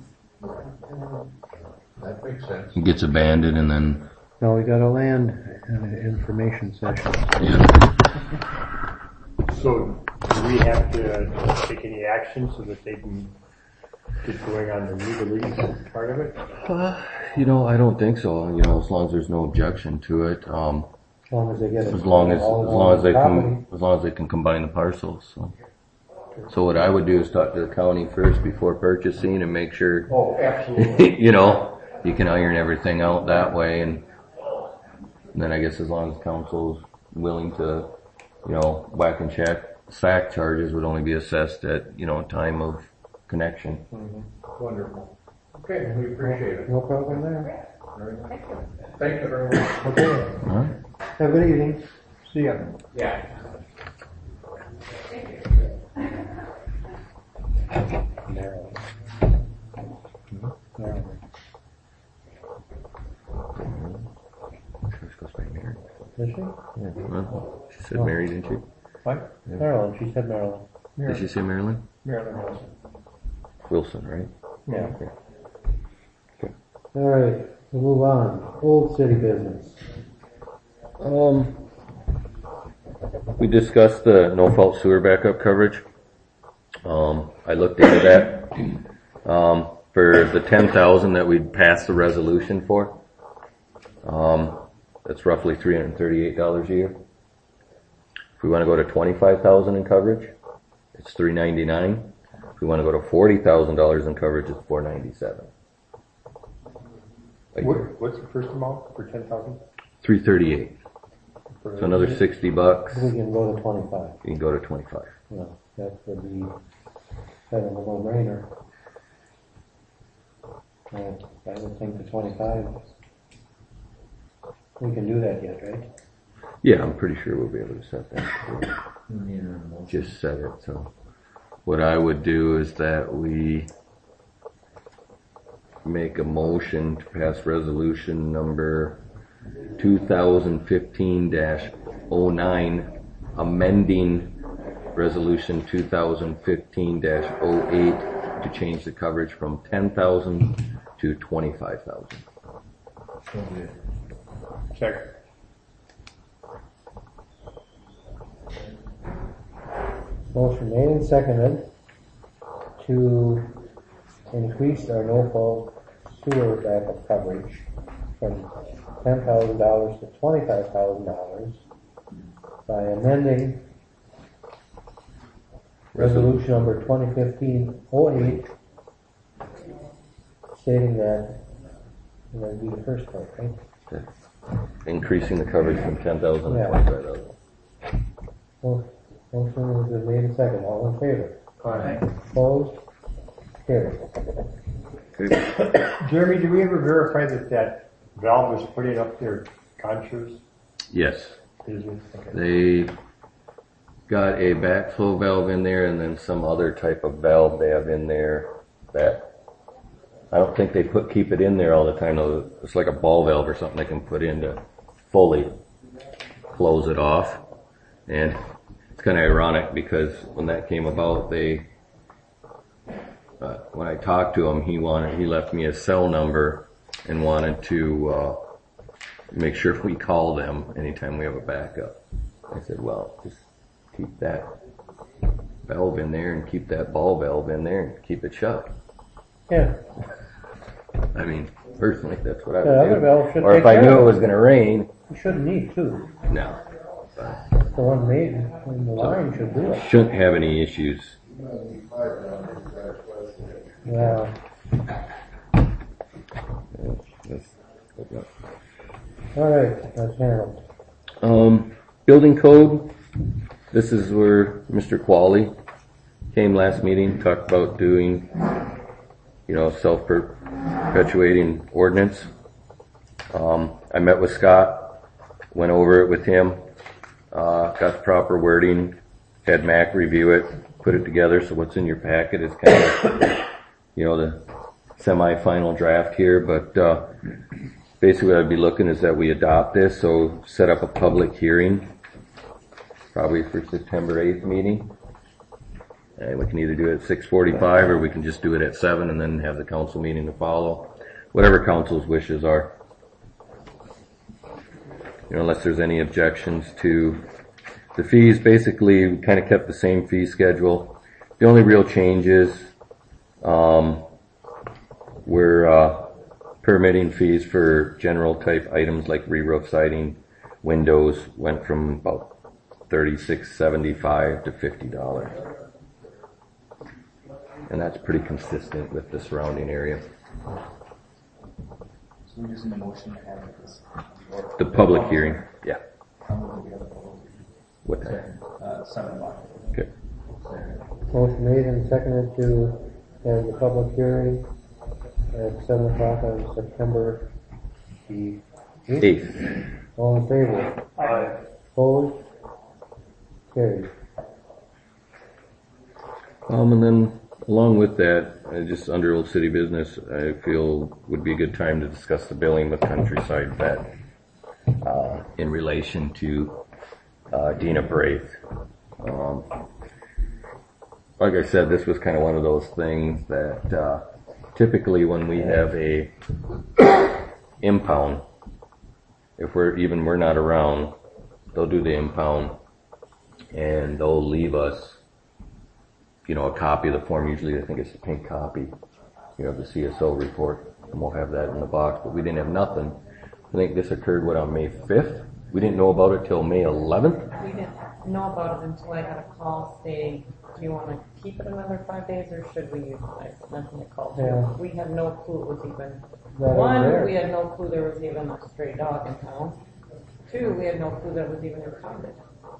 That makes sense. It gets abandoned and then. No, we got a land information session. Yeah. So, do we have to take any action so that they can get going on the legalese part of it? I don't think so. As long as there's no objection to it. As long as they get it. As long as they can combine the parcels. So what I would do is talk to the county first before purchasing and make sure. Oh, absolutely. You can iron everything out that way, and then I guess as long as council's willing to, whack and check, SAC charges would only be assessed at, time of connection. Mm-hmm. Wonderful. Okay, we appreciate it. No problem there. Thank you very much. Okay. All right. Have a good evening. See ya. Yeah. Maryland. Maryland. She was supposed to be married. Is she? Yeah. Well, she said Mary, didn't she? What? Yeah. Maryland. She said Maryland. Did she say Maryland? Maryland Wilson. Wilson, right? Yeah. Okay. All right. We'll move on. Old city business. We discussed the no-fault sewer backup coverage. I looked into that. For the 10,000 that we'd passed the resolution for, that's roughly $338 a year. If we want to go to 25,000 in coverage, it's $399. If we want to go to $40,000 in coverage, it's $497. What's the first amount for 10,000? $338. So another $60. We can go to 25. You can go to 25. No, that would be kind of a no-brainer. I would think the 25. We can do that yet, right? Yeah, I'm pretty sure we'll be able to set that. Just set it. So what I would do is that we make a motion to pass resolution number 2015-09, amending resolution 2015-08 to change the coverage from 10,000 to 25,000. Check. Motion made and seconded to increase our no-fault sewer backup coverage from $10,000 to $25,000 by amending resolution number 2015-08, stating that, and that'd be the first part, right? Increasing the coverage from 10,000 to Yeah. 25,000. Well, motion has been made and second. All in favor? Aye. Opposed? Carried. Jeremy, did we ever verify that valve was putting up their contours? Yes. Is it? Okay. They got a backflow valve in there and then some other type of valve they have in there that I don't think they keep it in there all the time though. It's like a ball valve or something they can put in to fully close it off. And it's kind of ironic because when that came about, when I talked to him, he left me a cell number and wanted to make sure we call them anytime we have a backup. I said, well, just keep that valve in there and keep that ball valve in there and keep it shut. Yeah. I mean, personally, that's what I The would other do. valve should Or take if I care knew of it it. was going to rain, You shouldn't need two. no. The one made in the line should do it. Shouldn't have any issues. Yeah. All right, that's handled. Building code. This is where Mr. Qualley came last meeting, talked about doing, self-perpetuating ordinance. I met with Scott, went over it with him, got the proper wording, had Mac review it, put it together. So what's in your packet is kind of, the semi-final draft here, but, basically what I'd be looking is that we adopt this, so set up a public hearing, probably for September 8th meeting. And we can either do it at 6:45 or we can just do it at 7 and then have the council meeting to follow. Whatever council's wishes are. Unless there's any objections to the fees. Basically, we kind of kept the same fee schedule. The only real changes, were, permitting fees for general type items like re-roof siding, windows went from about $36.75 to $50. And that's pretty consistent with the surrounding area. So we're using the motion to have this. The public hearing, yeah. I'm going to have a public What time? hearing. 7 o'clock. Okay. Motion made and seconded to have the public hearing at 7 o'clock on September the 8th. All in favor? Aye. Opposed? Carried. And then along with that, just under old city business, I feel would be a good time to discuss the billing with Countryside Vet, in relation to, Dina Braith. Like I said, this was kind of one of those things that, typically when we have a impound, if we're not around, they'll do the impound and they'll leave us, a copy of the form. Usually I think it's a pink copy, of the CSO report, and we'll have that in the box, but we didn't have nothing. I think this occurred, on May 5th? We didn't know about it till May 11th? We didn't know about it until I got a call saying, do you want to keep it another 5 days or should we utilize it? That's when they called. Yeah. We had no clue it was even, That one, over there. we had no clue there was even a stray dog in town. Two, we had no clue that it was even impounded,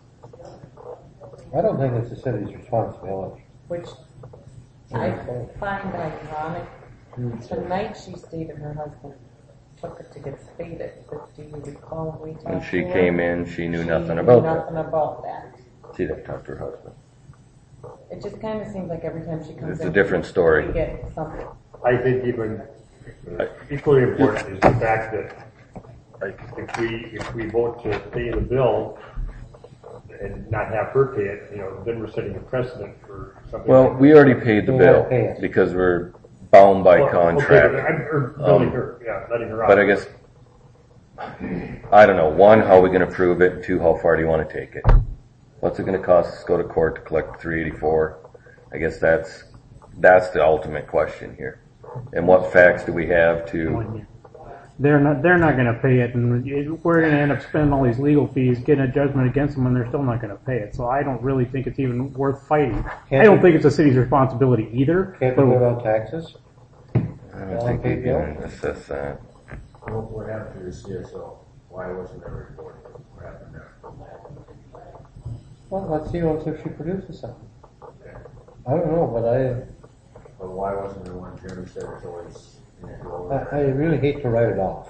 I don't think it's the city's responsibility. which I find ironic. The night she stayed at her husband took her to get spaded, but do you recall when we talked When she to her? came in, she knew nothing She about knew that. nothing about that. She'd have talked to her husband. It just kind of seems like every time she comes It's in, a different story. we get something. I think even equally important is the fact that if we vote to pay the bill and not have her pay it, then we're setting a precedent for something. Well, like we already paid the We bill won't pay it. because we're bound by Well, contract. Okay, or billing her, letting her out. But I guess, I don't know, one, how are we going to prove it? And two, how far do you want to take it? What's it going to cost us to go to court to collect $384? I guess that's the ultimate question here. And what facts do we have to? They're not going to pay it, and we're going to end up spending all these legal fees, getting a judgment against them, and they're still not going to pay it. So I don't really think it's even worth fighting. I don't think it's the city's responsibility either. Can't we go on taxes? I don't think we can assess that. What happened to the CSO? Why wasn't there a report? What happened there? Well, let's see if she produces something. I don't know, But why wasn't there one? Jeremy said it's always in it. I really hate to write it off.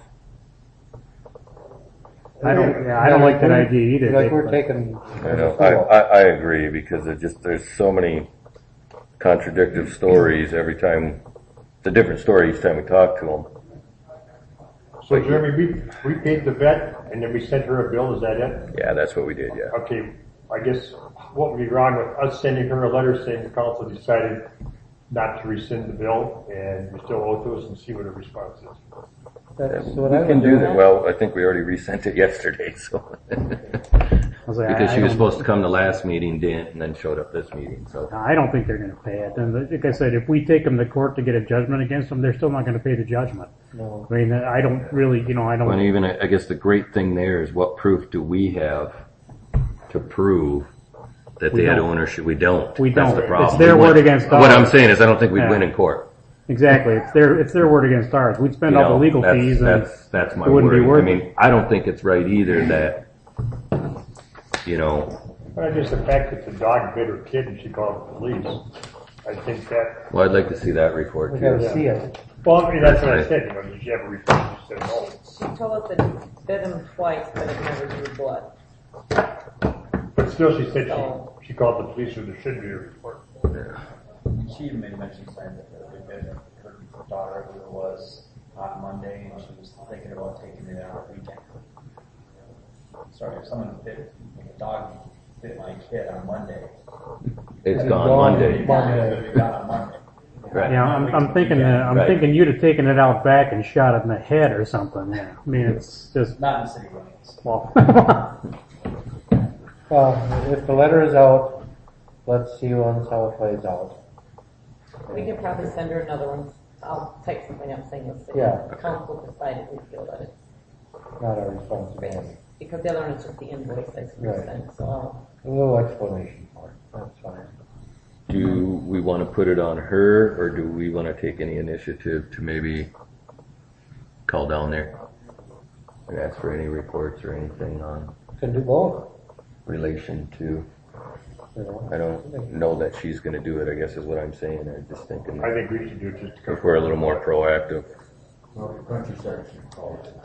I don't like that idea either. Like we're taking. I know. I agree because there's so many contradictory stories every time. It's a different story each time we talk to them. So Jeremy, we paid the vet and then we sent her a bill, is that it? Yeah, that's what we did, yeah. Okay, I guess what would be wrong with us sending her a letter saying the council decided not to rescind the bill and we still owe to us and see what her response is? That's what we I can would do that. Well, I think we already resent it yesterday, so. Because she was supposed to come to last meeting, didn't, and then showed up this meeting, so. I don't think they're going to pay it. And like I said, if we take them to court to get a judgment against them, they're still not going to pay the judgment. No. I mean, I don't really, I don't. And even, I guess the great thing there is what proof do we have to prove that they had ownership? We don't. We don't. That's the problem. It's their word against ours. What I'm saying is I don't think we'd win in court. Exactly. It's their word against ours. We'd spend all the legal fees and that's my it wouldn't worry. be worth I mean, I don't think it's right either that, Well, just the fact that the dog bit her kid and she called the police. I think that. Well, I'd like to see that report too. We gotta see it. Well, I mean, that's what I said, did you have a report? She said no. She told us that it bit him twice, but it never drew blood. But still, she said she called the police, so there should be a report. Yeah. She even made a mention saying that her daughter, who was on Monday, and she was thinking about taking it out weekend. Sorry, if someone bit a dog bit my kid on Monday. It's gone Monday. It got on Monday. Right. Yeah, I'm thinking you'd have taken it out back and shot it in the head or something. Yeah, I mean it's just Not in the city limits. well. Well, if the letter is out, let's see how it plays out. We could probably send her another one. I'll type something up saying that the council decided we feel that it's Not our responsibility. because the other one is just the invoice I sent. So A little explanation for it. That's fine. Do we want to put it on her, or do we want to take any initiative to maybe call down there and ask for any reports or anything on Can do both. relation to? I don't know that she's going to do it, I guess is what I'm saying. I'm just thinking I think we should do it just if we're a little more proactive. Well, the countryside should call it.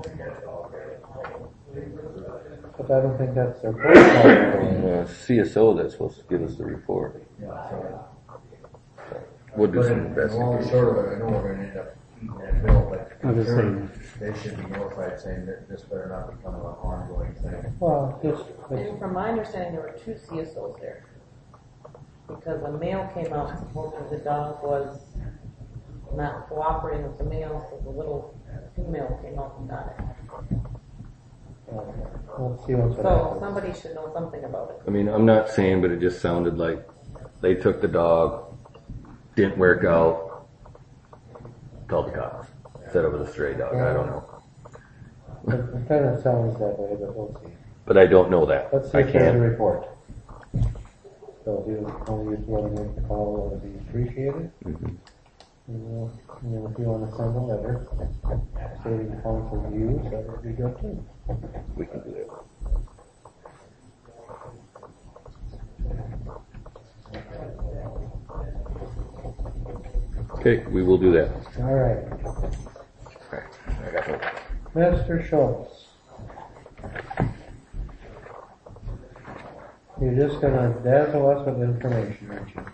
But I don't think that's their first CSO that's supposed to give us the report. We'll do some But in long and investigation. short of it, I know we're gonna end up eating that bill, but I was just saying. they should be notified saying that this better not become an ongoing thing. Well, and from my understanding, there were 2 CSOs there because a male came out and supposedly the dog was not cooperating with the male, so the little female came out and got it. let's see what's So somebody should know something about it. I mean, I'm not saying, but it just sounded like they took the dog, didn't work out, called the cops. Said it was a stray dog. I don't know. It kind of sounds that way, but we'll see. But I don't know that. Let's see I if there's a can't. report. So if you want to make the call, it would be appreciated. Mhm. And if you want to send a letter stating council views, that would be good too. We can do that. Okay, we will do that. All right. Okay, I got it. Mr. Schultz. You're just gonna dazzle us with information, aren't you?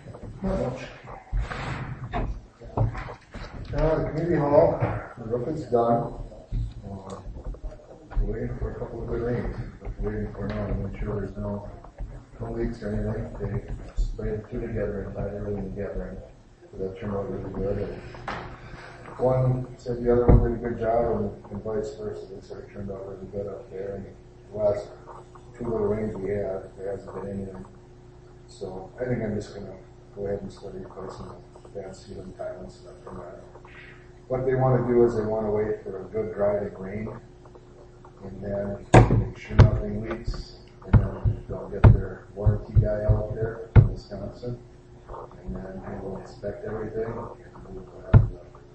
The community hall, the roof is done. We're waiting for a couple of good rains. We're waiting for now to make sure there's no leaks or anything. They sprayed the two together and tied everything together, and so that turned out really good. And one said the other one did a good job, and vice versa. They said it turned out really good up there. And the last 2 little rains we had, there hasn't been any of them. So I think I'm just gonna go ahead and start replacing the advanced ceiling tile and stuff from that. What they want to do is they want to wait for a good driving rain and then make sure nothing leaks, and then they'll get their warranty guy out there from Wisconsin, and then he will inspect everything and we will have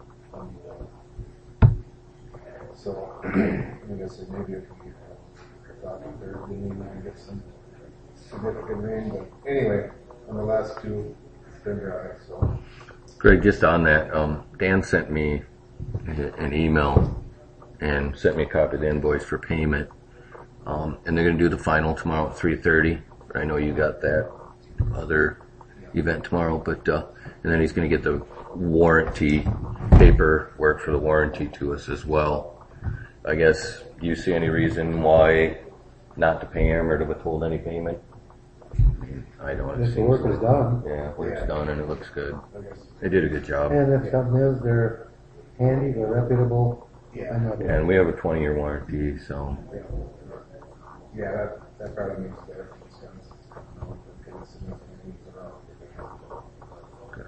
so I guess maybe if we thought Thursday we might get some significant rain, but anyway, on the last two it's been dry, so. Greg, just on that, Dan sent me an email and sent me a copy of the invoice for payment. And they're going to do the final tomorrow at 3:30. I know you got that other event tomorrow, but and then he's going to get the warranty paperwork for the warranty to us as well. I guess, do you see any reason why not to pay him or to withhold any payment? I don't. If the work is done. Yeah, work's done and it looks good. They did a good job. And if something is, they're handy, they're reputable. Yeah. And we have a 20-year warranty, so. Yeah, that probably makes better sense. Because significant needs around. Okay.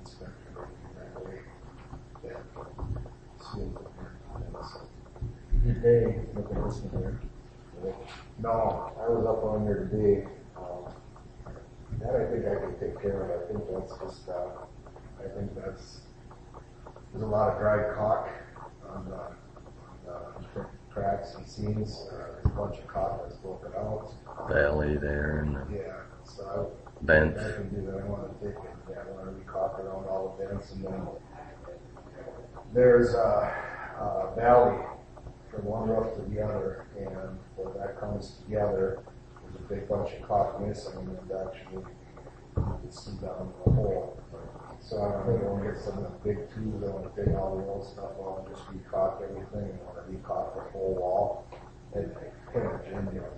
Did they look at this one here? No, I was up on there today. That I think I could take care of. I think that's just, there's a lot of dry caulk on the cracks and seams. There's a bunch of caulk that's broken out. Valley there and yeah, so vents. I can do that. I want to take it. Yeah, I want to re-caulk around all the vents, and then there's a valley from one roof to the other, and when that comes together, there's a big bunch of caulk missing, and actually you can see down the hole. So I don't really want to get some of the big tubes. I want to take all the old stuff off and just re-caulk everything. I want to re-caulk the whole wall and put a gym in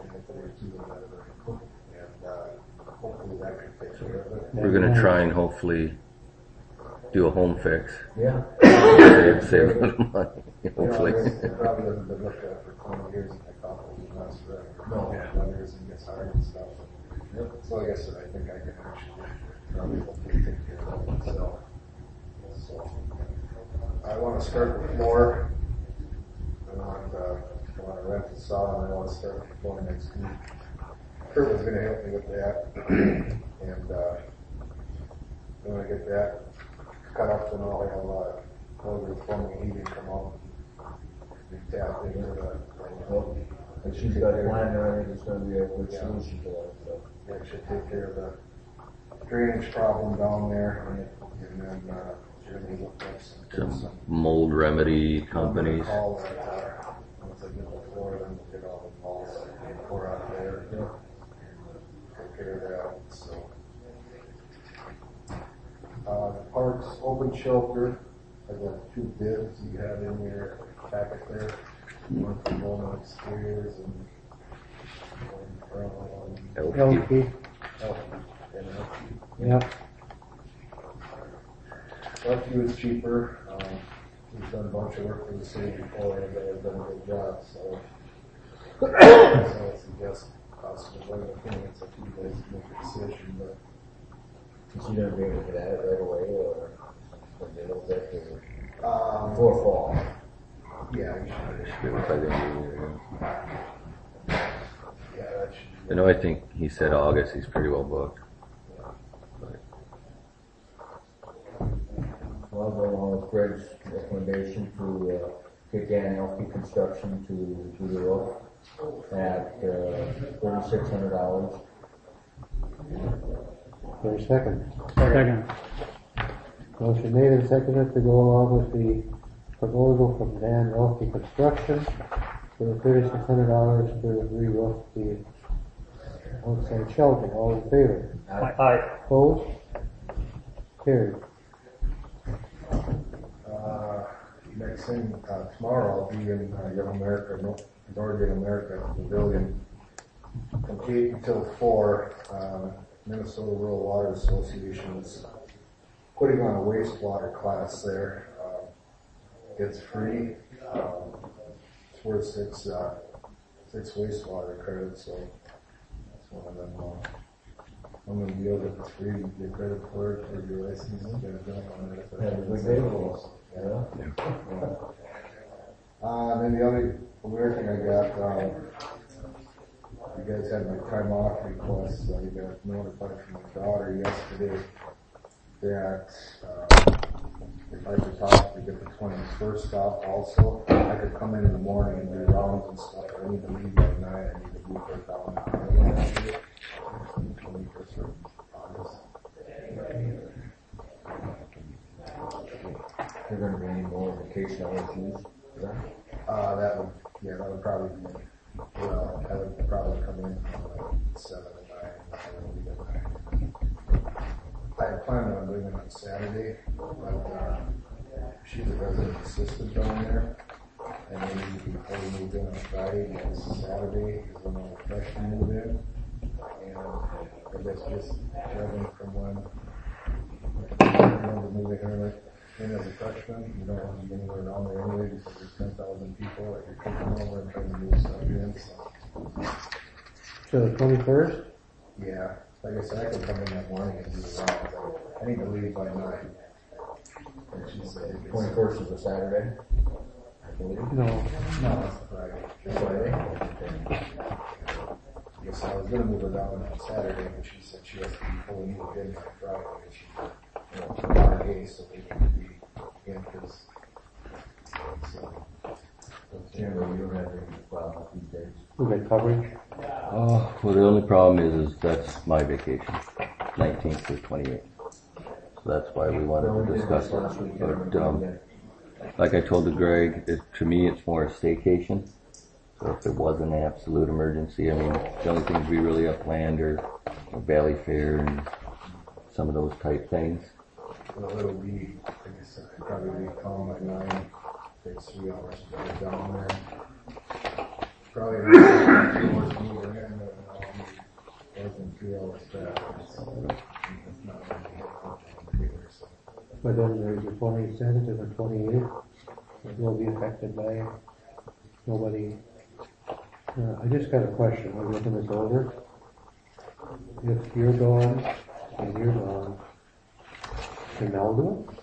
and hopefully that could take care of it. We're going to try and hopefully do a home fix. Yeah. Save a little money, hopefully. It probably hasn't been looked at for 20 years, and I thought it was not forever. No, years and gets hard and stuff. So like I said, I think I can actually probably hopefully take care of it myself. So I want to start with floor. I want to rent the saw, and I want to start with the floor next week. Kurt was going to help me with that, and when I get that cut up, then I'll have over plumbing and heating come out and tap into the. And she's got a plan there, I think it's going to be a good solution to that. So. Yeah, it should take care of the drainage problem down there, and then Jeremy looked up some mold remedy companies. Once I get the floor, then we'll get all the walls and pour out there. Take care of that. So, the park's open shelter. I got 2 bids you have in your packet there. One for going upstairs and LP. Yep. LP was cheaper. He's done a bunch of work for the city before, and they've done a good job. So I suggest possibly one of the things if you guys make a decision. But is she going to be able to get at it right away, or when they don't get to before fall? Yeah, you should. Yeah, that should. I think he said August. He's pretty well booked. Well, I'll go along with Greg's recommendation to get Dan Elke Construction to do the roof at $3,600. For a second. Second. Motion made and seconded to go along with the proposal from Dan Elke Construction for the $3,600 to re-roof the outside shelter. All in favor? Aye. Opposed? Carried. Next thing, tomorrow I'll be in Young America, Northern America Pavilion from 8 until 4. Minnesota Rural Water Association is putting on a wastewater class there. It's free. It's worth 6 wastewater credits, so that's one of them I'm gonna deal with it's free, you get credit for it, for your license, you gotta jump on it. Yeah, we did rules. Yeah. Then the only weird thing I got, you guys had my time off request, so you got notified from my daughter yesterday that, if I could talk to get the 21st off also, I could come in the morning and do rounds and stuff, I need to leave by night, I need to move her down. 21st of August. There gonna be any more vacation issues? That would probably be, well, I would probably come in from like 7 to 9, and leave at 9. I had planned on doing it on Saturday, but, she's a resident assistant down there, and they need to be fully moved in on Friday, because Saturday is when all the freshmen move in, and I guess just judging from when I remember moving her in as a freshman, you don't want to be anywhere around there anyway, because there's 10,000 people that you're taking over and trying to move stuff in, so. So the 21st? Yeah, like I said, I could come in that morning and do the rounds. I need to leave by 9. And she said, 21st is a Saturday, I believe. No. No, it's Friday. It's Friday? Yes, I was gonna move her down on Saturday, but she said she has to be fully moved in by Friday. And she, Friday, so they need to be in, because, so. Generally, you don't have any problem these days. We got coverage? Oh, well, the only problem is that's my vacation, 19th to 28th. So that's why we wanted to discuss it. But, like I told Greg, to me it's more a staycation. So if there was an absolute emergency, I mean, the only things we really have planned are Valley Fair and some of those type things. Well, it'll be, like I said, I'd probably be calm at 9. Takes 3 hours to get down there. Probably around 2 hours to move her in, but less than 3 hours back. It's not really so. But then there's the 27th and the 28th that will be affected by it. Nobody. I just got a question. I'm looking this over. If you're gone and you're gone, can Mel do it?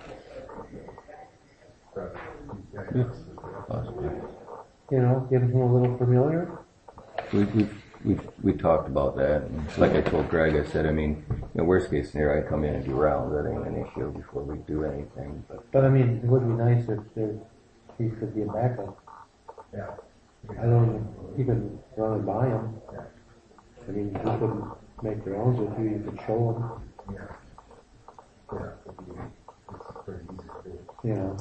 You know, give him a little familiar. We talked about that. And like I told Greg, I said, I mean, worst case scenario, I come in and do rounds. That ain't an issue before we do anything. But I mean, it would be nice if he could be a backup. Yeah. I don't. You could run and buy him. Yeah. I mean, you could make your own with you. You could show him. Yeah. Yeah. It's pretty easy to do. Yeah.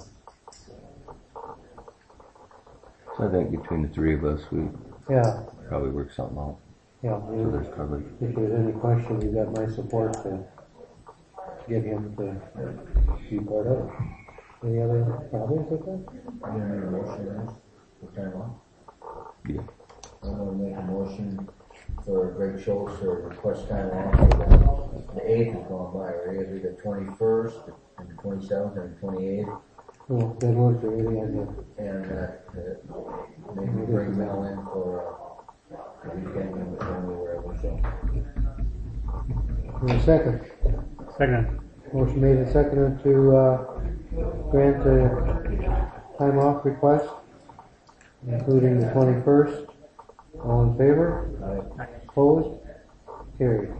So I think between the three of us, we probably work something out. Yeah. So there's coverage. If there's any question, you got my support to get him to be part of it. Any other problems with that? I didn't make a motion for time off. Yeah. I'm gonna make a motion for Greg Schultz to request time off for the 8th is going by, right? It'll be the 21st and the 27th and the 28th. Well, that works already, I guess. And maybe bring Mel in for a weekend in between wherever, so. For a second. Second. Motion made and seconded to grant a time off request, including the 21st. All in favor? Aye. Opposed? Carried.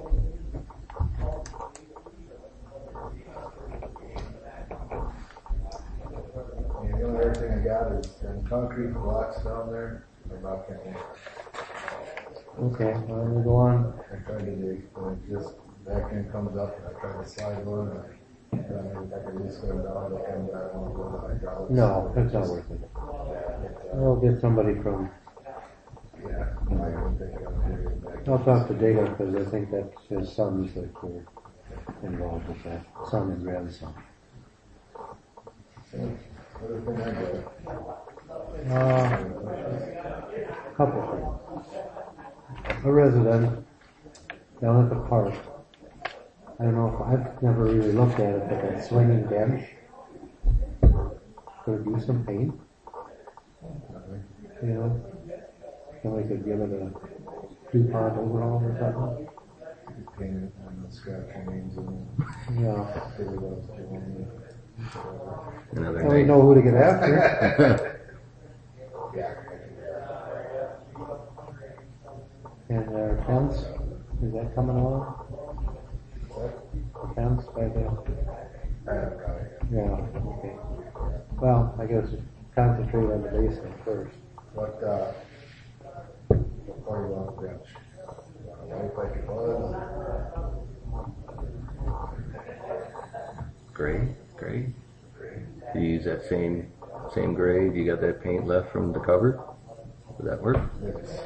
And the only other thing I got is them concrete blocks down there. They're not gonna. Okay, we'll go on. I tried to do, when this back end comes up, and I tried to slide one, and I could just go down the end, I don't want to go to hydraulics. No, that's not worth it. I'll get somebody from. Yeah, I don't think I'm doing that. I'll talk to Digger because I think that's his sons that were involved with that. Son and grandson. Other thing I Couple things. A resident down at the park. I don't know if I've never really looked at it, but that swinging bench. Could it do some paint? You know? Somebody could give it a DuPont overhaul or something. painted and scratch your names and Yeah. really loves doing Another And we night. know who to get after. Yeah. And our fence, is that coming along? The fence by the, I haven't got it. yeah, okay. Well, I guess concentrate on the basement first. What do you want to bench? You want a white like it was? Gray. You use that same gray. Do you got that paint left from the cover? Would that work? Yes.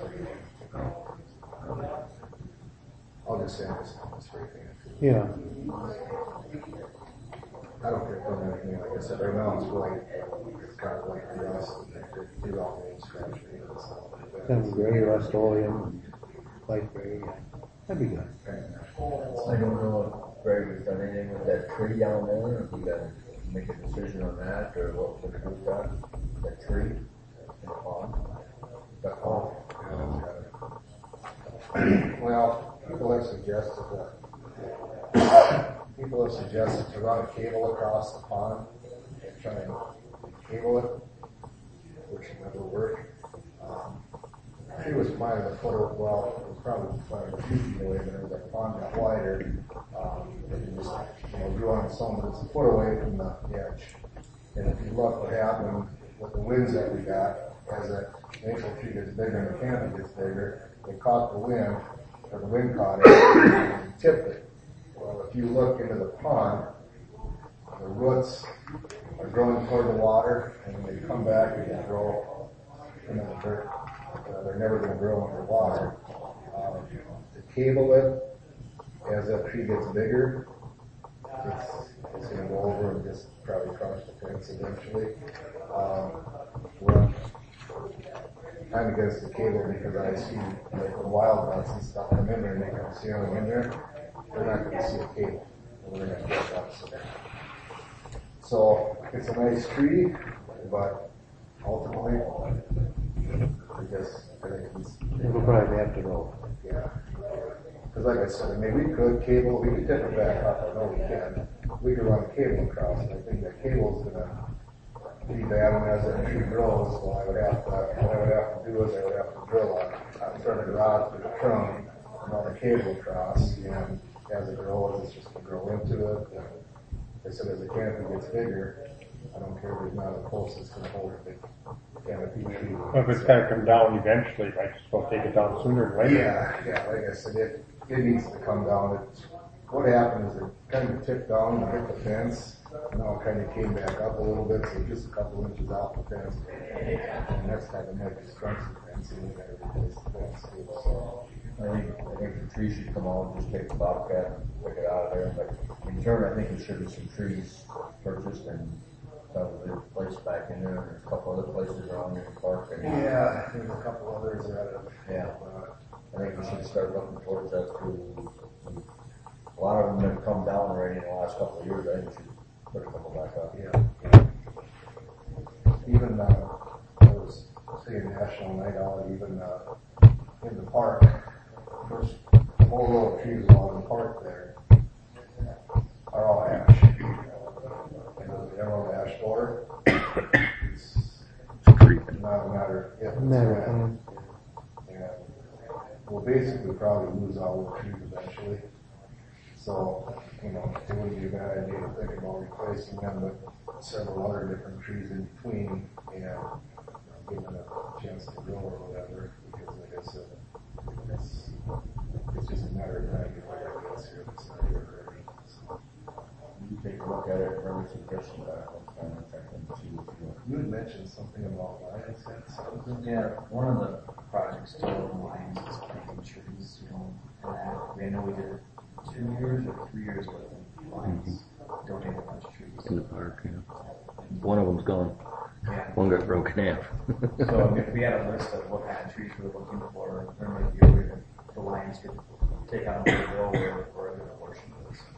Oh. I'll just say this spray paint. Yeah. I don't care for anything. Like I said, right now it's white. It's kind of like rust. And do all the scratch paint and stuff like that. Some gray, Rust-Oleum, light gray, yeah. That'd be good. I don't know if Greg has done anything with that tree down there, if you gotta make a decision on that, or what we're gonna do with that tree in the pond. That pond. Well, people have suggested to run a cable across the pond and try and cable it, which would never work. It was planted a foot, it was probably planted a few feet away, but as that pond got wider, it just, grew on its own, but it's a foot away from the edge. And if you look what happened with the winds that we got, as that maple tree gets bigger and the canopy gets bigger, it caught the wind, or the wind caught it, and tipped it. Well, if you look into the pond, the roots are growing toward the water, and when they come back, they can grow into the dirt. They're never going to grow underwater. To cable it, as that tree gets bigger, it's going to go over and just probably crush the fence eventually. We're kind of against the cable because I see like the wild nuts and stuff come in there and they come sailing in there. They're not going to see a cable. We're going to get up. So it's a nice tree, but ultimately, I think We'll probably have to roll. yeah. Because like I said, we could cable, we could tip it back up, I know we can. We could run a cable across, and I think that cable's gonna be bad when as that tree grows, so what I would have to do is I would have to drill a turn it out through the trunk, and run a cable across, and as it grows, it's just gonna grow into it. And like I said, as the canopy gets bigger, I don't care if there's not a post that's gonna hold a big canopy tree. If it's gonna come down eventually, you might just well take it down sooner than later. Yeah, like I said, it needs to come down. What happened is it kind of tipped down and hit the fence. Now it kind of came back up a little bit, so just a couple inches off the fence. And next time it might just crunch the fence and we gotta replace the fence too. So I think the tree should come out and just take the bobcat and pick it out of there. But in turn, I think there should be some trees purchased and probably placed back in there. There's a couple other places around in the park. And yeah, there's a couple others that yeah. I think we should start looking towards that too. A lot of them have come down already in the last couple of years. I think we should put a couple back up. Yeah. Even I was saying National Night Out, even in the park, first whole row of trees along the park there are all ash. And the emerald ash borer, it's not a matter of if, it's when. And we'll basically probably lose all the trees eventually. So, it wouldn't be a bad idea to think about replacing them with several other different trees in between and give them a chance to grow or whatever. Because like I said, it's just a matter of time before it gets here. It's not here already. So. You take a look at it, bring some suggestions back next time and check them and see what you want. You had mentioned something about lions and something. Yeah, one of the projects too in Lions is planting trees, and that, I know we did 2 years or 3 years with Lions, donated a bunch of trees. In the park, yeah. One of them's gone. Yeah. One got broken in half. So if we had a list of what kind of trees we were looking for, there might be a way that the Lions could take on a little bill or a good portion of this.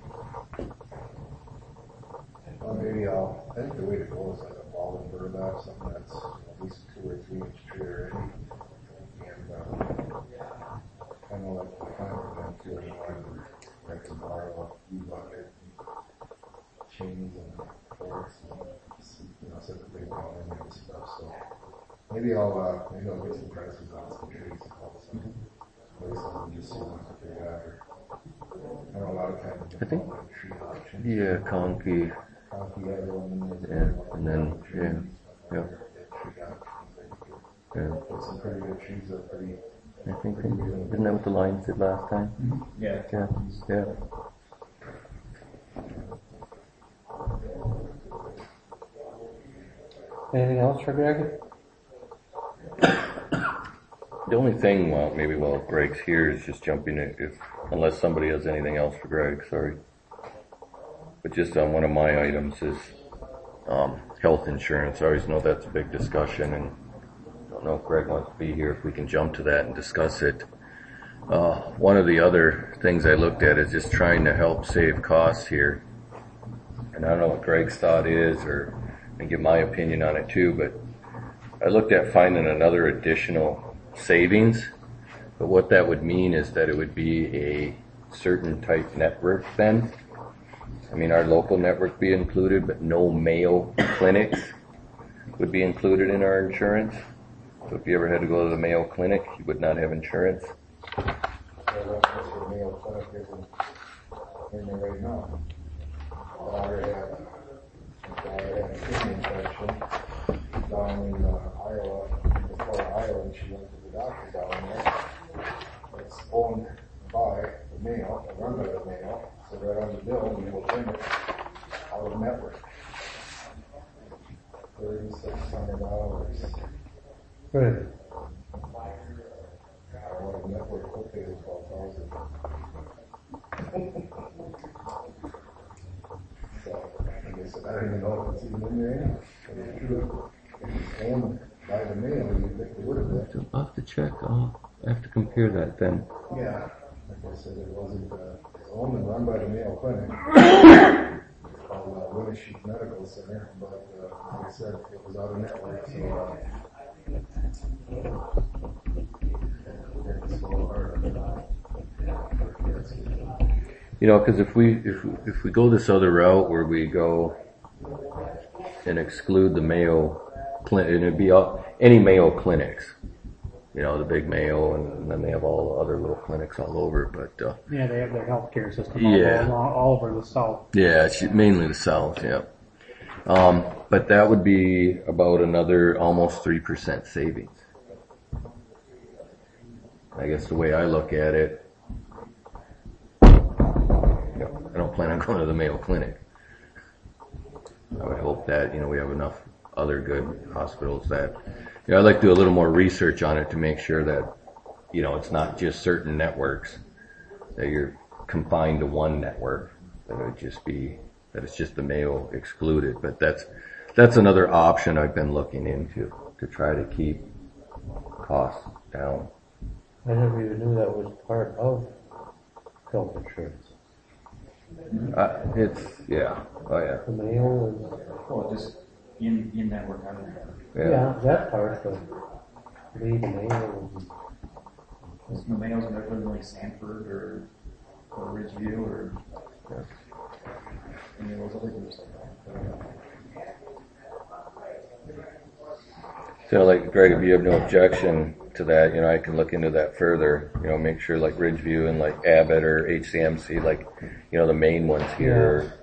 Well, maybe I think the way to go is like a ball and burlap, something that's at least 2 or 3 inch tree already. And I know like the climate event too, Iowa, bucket, chains and forks, and, set the big down and stuff. So maybe I'll get some prices on some trees and all some places and just see what they got. I know a lot of times I think, tree auctions. yeah, Conkey, and then, yeah. Put some pretty good trees up, pretty. I think, isn't that what the Lions did last time? Yeah. Yeah. Anything else for Greg? The only thing, maybe while Greg's here, is just jumping in, unless somebody has anything else for Greg, sorry. But just on one of my items is, health insurance. I always know that's a big discussion, and I don't know if Greg wants to be here, if we can jump to that and discuss it. One of the other things I looked at is just trying to help save costs here. And I don't know what Greg's thought is, and give my opinion on it too, but I looked at finding another additional savings. But what that would mean is that it would be a certain type network then. I mean, our local network be included, but no Mayo clinics would be included in our insurance. So if you ever had to go to the Mayo Clinic, you would not have insurance. That's what Mayo Clinic is in there right now. Daughter had a kidney infection down in Iowa, before Iowa, and she went to the doctor down there. It's owned by the Mayo, run by the Mayo, so right on the bill, we will bring it out of network. $3,600. Good. Our network copay is $12,000. So, like I said, I don't even know if it's even in there anymore. But it's true. If it's owned by the Mayo, you think it would have been. So I'll have to check. I'll have to compare that then. Yeah. Like I said, it wasn't it's owned and run by the Mayo Clinic. It's called Winnesheek Medical Center, but like I said, it was out of network, so it's a little hard. You know, because if we go this other route where we go and exclude the Mayo Clinic, and it'd be any Mayo clinics, you know, the big Mayo, and then they have all the other little clinics all over. But yeah, they have their healthcare system all over the south. Yeah, it's mainly the south. Yeah, but that would be about another almost 3% savings. I guess the way I look at it. I don't plan on going to the Mayo Clinic. I would hope that, we have enough other good hospitals that, I'd like to do a little more research on it to make sure that, it's not just certain networks, that you're confined to one network, that it's just the Mayo excluded. But that's another option I've been looking into to try to keep costs down. I never even knew that was part of health insurance. Oh yeah. The Mayo is. Well, just in network, I don't know. Yeah, that part, but the Mayo. The Mayo's never been like Sanford or Ridgeview or any of those other groups like that. So, like, Greg, if you have no objection to that, I can look into that further, make sure like Ridgeview and like Abbott or HCMC, like, the main ones here,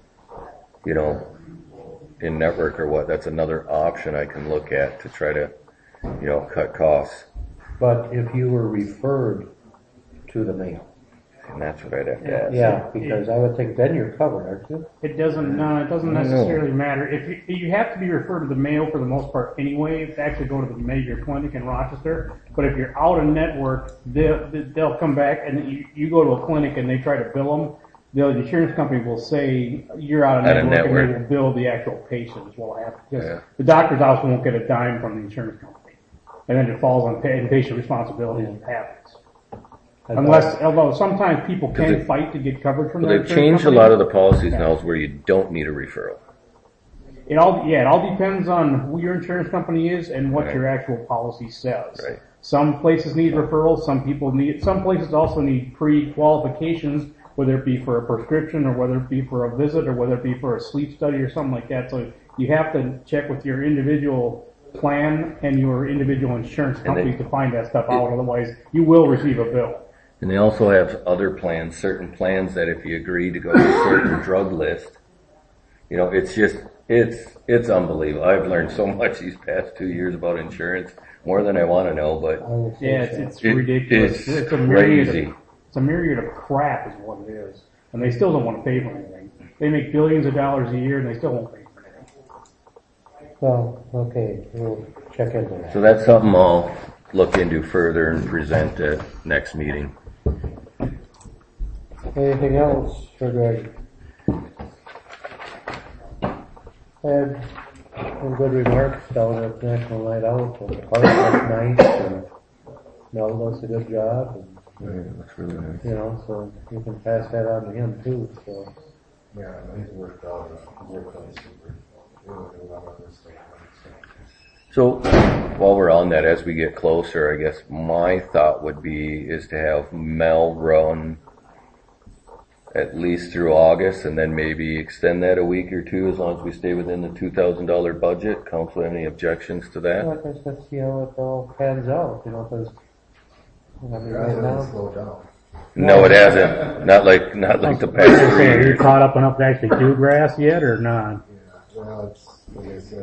in network or what, that's another option I can look at to try to, cut costs. But if you were referred to the Mayo. And that's what I'd have to ask. Yeah, because I would think then you're covered, aren't you? It doesn't necessarily matter. If you have to be referred to the Mayo for the most part anyway, to actually go to the major clinic in Rochester. But if you're out of network, they'll come back and you go to a clinic and they try to bill them. The insurance company will say you're out of network and they will bill the actual patient is what will happen. Because the doctor's office won't get a dime from the insurance company. And then it falls on patient responsibility as it happens. Although sometimes people can fight to get coverage from they've changed a lot of the policies now where you don't need a referral. It all depends on who your insurance company is and what your actual policy says. Right. Some places need referrals, some places also need pre-qualifications whether it be for a prescription or whether it be for a visit or whether it be for a sleep study or something like that. So you have to check with your individual plan and your individual insurance company to find that stuff out. Otherwise, you will receive a bill. And they also have other plans, certain plans that if you agree to go to a certain drug list, you know, it's just, it's unbelievable. I've learned so much these past 2 years about insurance, more than I want to know, but yeah, it's ridiculous. It's a myriad of crap is what it is. And they still don't want to pay for anything. They make billions of dollars a year and they still won't pay for anything. Well, okay, we'll check into that. So that's something I'll look into further and present at next meeting. Anything else for Greg? Had some good remarks down at National Night Out, and the park was nice, and Mel does a good job, and That's really nice. you know, so you can pass that on to him too, so. Yeah, he's worked out super. Really a lot of this stuff. So while we're on that, as we get closer, I guess my thought would be is to have Mel run at least through August and then maybe extend that a week or two as long as we stay within the $2,000 budget. Council, any objections to that? Like I said, see how it all pans out, you know, because right now. Slow down. No, it hasn't. Not like the past 3 Are you years. caught up enough to actually do grass yet or not? Yeah, well, it's, like I said,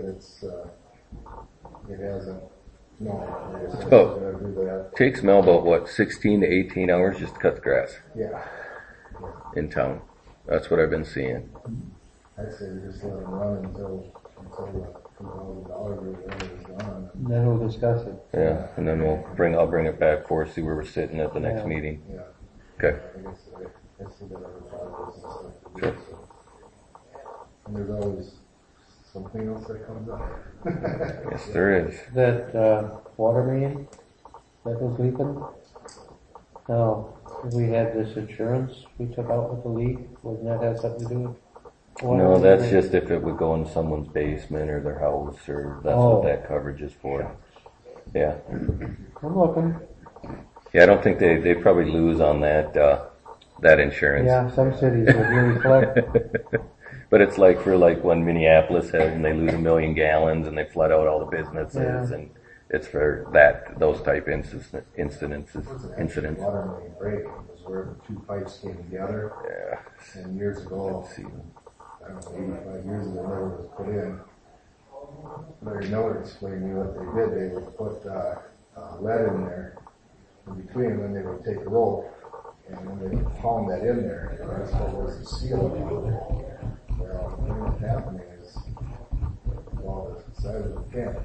it hasn't, no, like I said, Oh. I gotta do that. Takes Mel about what, 16 to 18 hours just to cut the grass Yeah. in town. That's what I've been seeing. I'd say we just let him run until the $2,000 or whatever is gone. Then we'll discuss it. Yeah, and then I'll bring it back for us, see where we're sitting at the next meeting. Yeah. Okay. I still got other projects and stuff to do, so. And there's always something else that comes up. Yes, there is. That, water main that was leaking. Now, we had this insurance we took out with the leak. Wouldn't that have something to do with water? No, that's main? just if it would go into someone's basement or their house, or that's Oh. what that coverage is for. Yeah. I'm looking. Yeah, I don't think they probably lose on that insurance. Yeah, some cities would really collect. But it's like for when Minneapolis had, and they lose 1 million gallons and they flood out all the businesses, Yeah. and it's for those type incidents. Water main break was where the two pipes came together. Yeah. And years ago, I don't know, 85 years ago, when it was put in, Larry Miller explained to me what they did. They would put lead in there in between, and then they would take a rope, and then they would pound that in there, and that's what was the seal around it. Well, what was happening is, well, the size of the camp,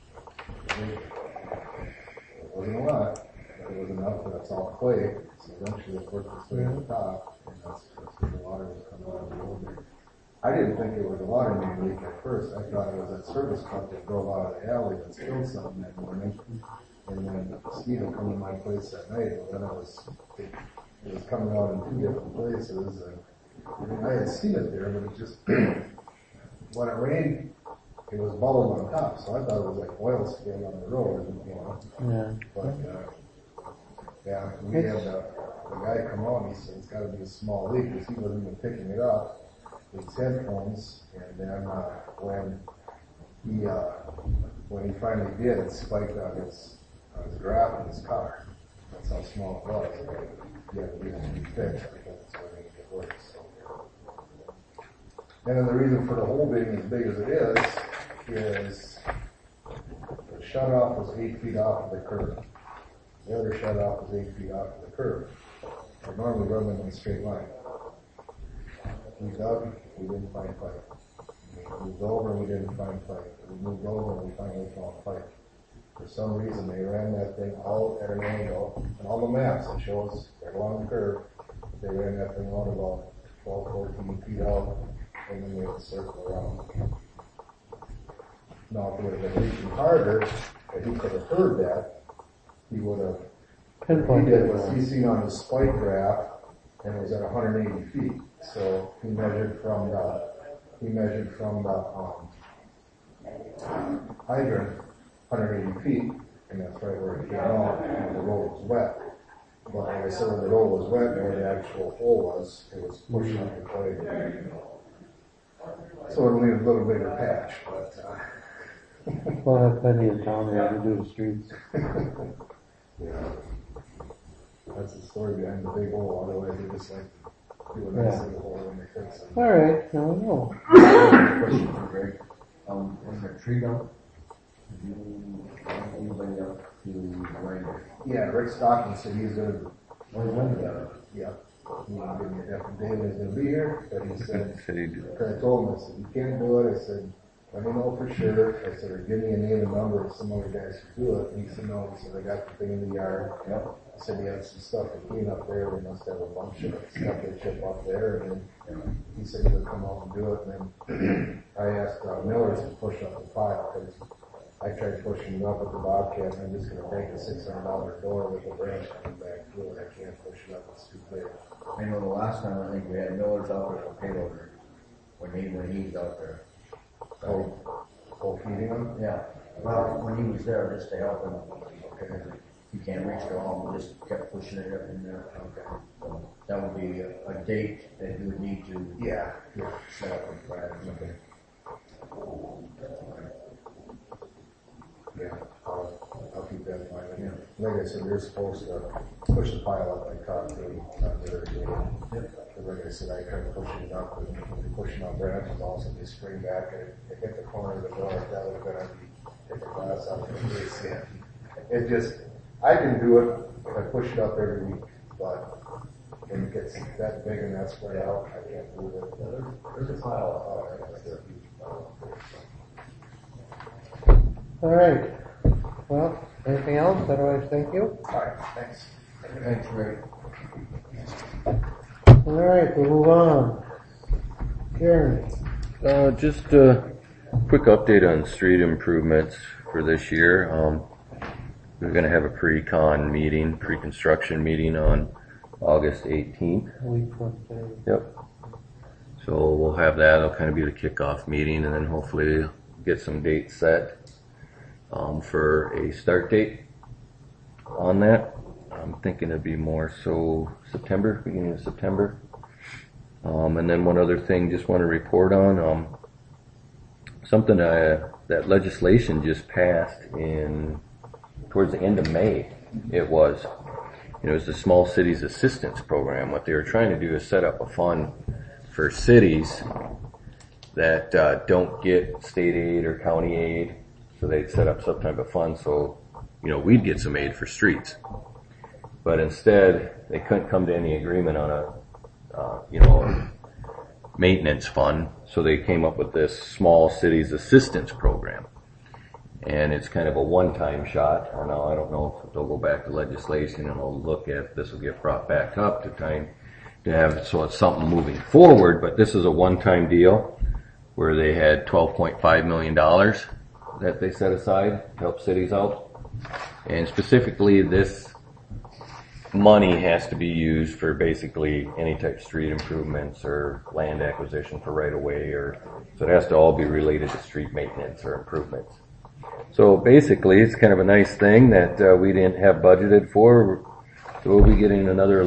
it wasn't a lot, but it was enough that it's all clay, so eventually it worked its way to the top, and that's where the water was coming out of the road. I didn't think it was a water main leak at first. I thought it was that service truck that drove out of the alley that spilled something that morning. And then Steve would come to my place that night, and then it was coming out in two different places, and I had seen it there, but it just, when it rained, it was bubbled on top, so I thought it was like oil spill on the road, you know. Yeah. But, yeah, we had the guy come out, and he said it's gotta be a small leak, because he wasn't even picking it up with his headphones, and then, when he finally did, it spiked on his grab in his car. That's how small it was. You had to leave it to be fixed because it's going to get worse. So. And then the reason for the hole being as big as it is the shut off was 8 feet off of the curb. The other shut off was 8 feet off of the curb. I normally run them in a straight line. We dug, we didn't find pipe. We moved over, we didn't find pipe. We moved over, and we finally found pipe. For some reason, they ran that thing out at an angle, and all the maps, it shows right along the curve, they ran that thing out about 12, 14 feet out, and then they would circle around. Now, if it would have been leaking harder, if he could have heard that, he would have, what he did was he seen on his spike graph, and it was at 180 feet. So he measured from the hydrant 180 feet, and that's right where it came out, and the road was wet. But like I said, when the road was wet, where the actual hole was, it was pushing up the clay. So it'll leave a little bigger patch, but, We'll have plenty of time here to do the streets. yeah. That's the story behind the big hole, otherwise they just like do a nice little hole when they fix it. Alright, now we know. Question for Greg. Was there a tree dump? Did you, anybody up to Wayne? Yeah, Rick Stockton said he's gonna, Yeah. he didn't give me a definite day when he's gonna be here, but he said, Said he'd- I told him, I said, you can't do it, I said, let me know for sure, I said, or give me a name and number of some other guys who do it, and he said, no, he said, I got the thing in the yard. Yep. I said, he had some stuff to clean up there, we must have a bunch of stuff they chip up there, and then he said he would come out and do it, and then I asked Millers to push up the pile, because I tried pushing it up with the Bobcat, and I'm just gonna break a $600 door with a branch coming back through it, I can't push it up, it's too big. I know the last time I think we had Miller's out there for payloader when he's out there. Feeding him? Yeah. Well, when he was there, just to help him. Okay. You can't reach the home, we just kept pushing it up in there. Okay. So that would be a date that you would need to. Yeah. Set up with Brad. Okay. Yeah, I'll keep that in mind. Yeah. Like I said, we're supposed to push the pile up like concrete on the other day. Like I said, I tried pushing it up, and pushing on branches also, they spring back and it hit the corner of the door. That would have been, hit the glass out of the face. Yeah. It just, I can do it if I push it up every week, but when it gets that big and that spread out, I can't move it. There's a pile out there. That's a huge pile. Alright. Well, anything else? Otherwise, thank you. Alright, thanks. Thanks, Greg. Alright, we'll move on. Karen. Just a quick update on street improvements for this year. We're going to have a pre-construction meeting on August 18th. A week from today. Yep. So we'll have that. It'll kind of be the kickoff meeting, and then hopefully get some dates set for a start date on that. I'm thinking it'd be more so September, beginning of September. And then one other thing, just want to report on something that legislation just passed towards the end of May. It was the Small Cities Assistance Program. What they were trying to do is set up a fund for cities that don't get state aid or county aid. So they'd set up some type of fund so, we'd get some aid for streets. But instead, they couldn't come to any agreement on a maintenance fund. So they came up with this Small Cities Assistance Program. And it's kind of a one-time shot. I don't know if they'll go back to legislation and they'll look at this will get brought back up to have, so it's something moving forward. But this is a one-time deal where they had $12.5 million that they set aside to help cities out. And specifically, this money has to be used for basically any type of street improvements or land acquisition for right of way, so it has to all be related to street maintenance or improvements. So basically, it's kind of a nice thing that we didn't have budgeted for. So we'll be getting another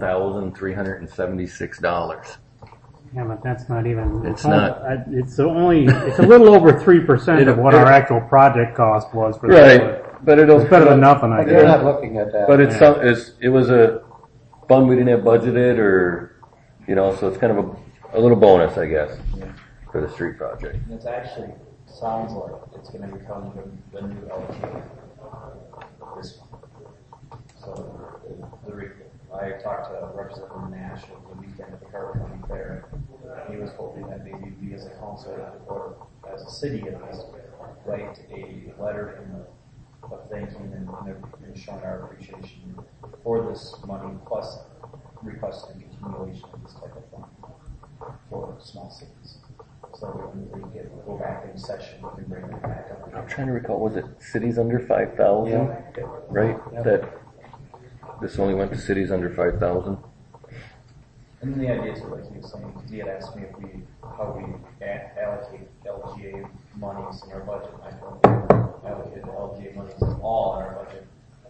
$11,376. Yeah, but that's not even. It's not. It's a little over 3% of what our actual project cost was for right. That. But it's better than nothing, I You're guess. not looking at that. But it was a fund we didn't have budgeted, so it's kind of a little bonus, I guess, for the street project. It actually sounds like it's going to become the new LGA this month. So I talked to Representative Nash over the weekend at the Carter County Fair. He was hoping that maybe we as a council or as a city at least write a letter of thanking and showing our appreciation for this money, plus requesting continuation of this type of fund for small cities. So when we go back in session, we can bring it back up. I'm trying to recall, was it cities under 5,000? Yeah. Right? Yeah. That this only went to cities under 5,000? And then the idea too, like he was saying, because he had asked me how we allocate LGA monies in our budget. I don't allocate the LGA monies all in our budget.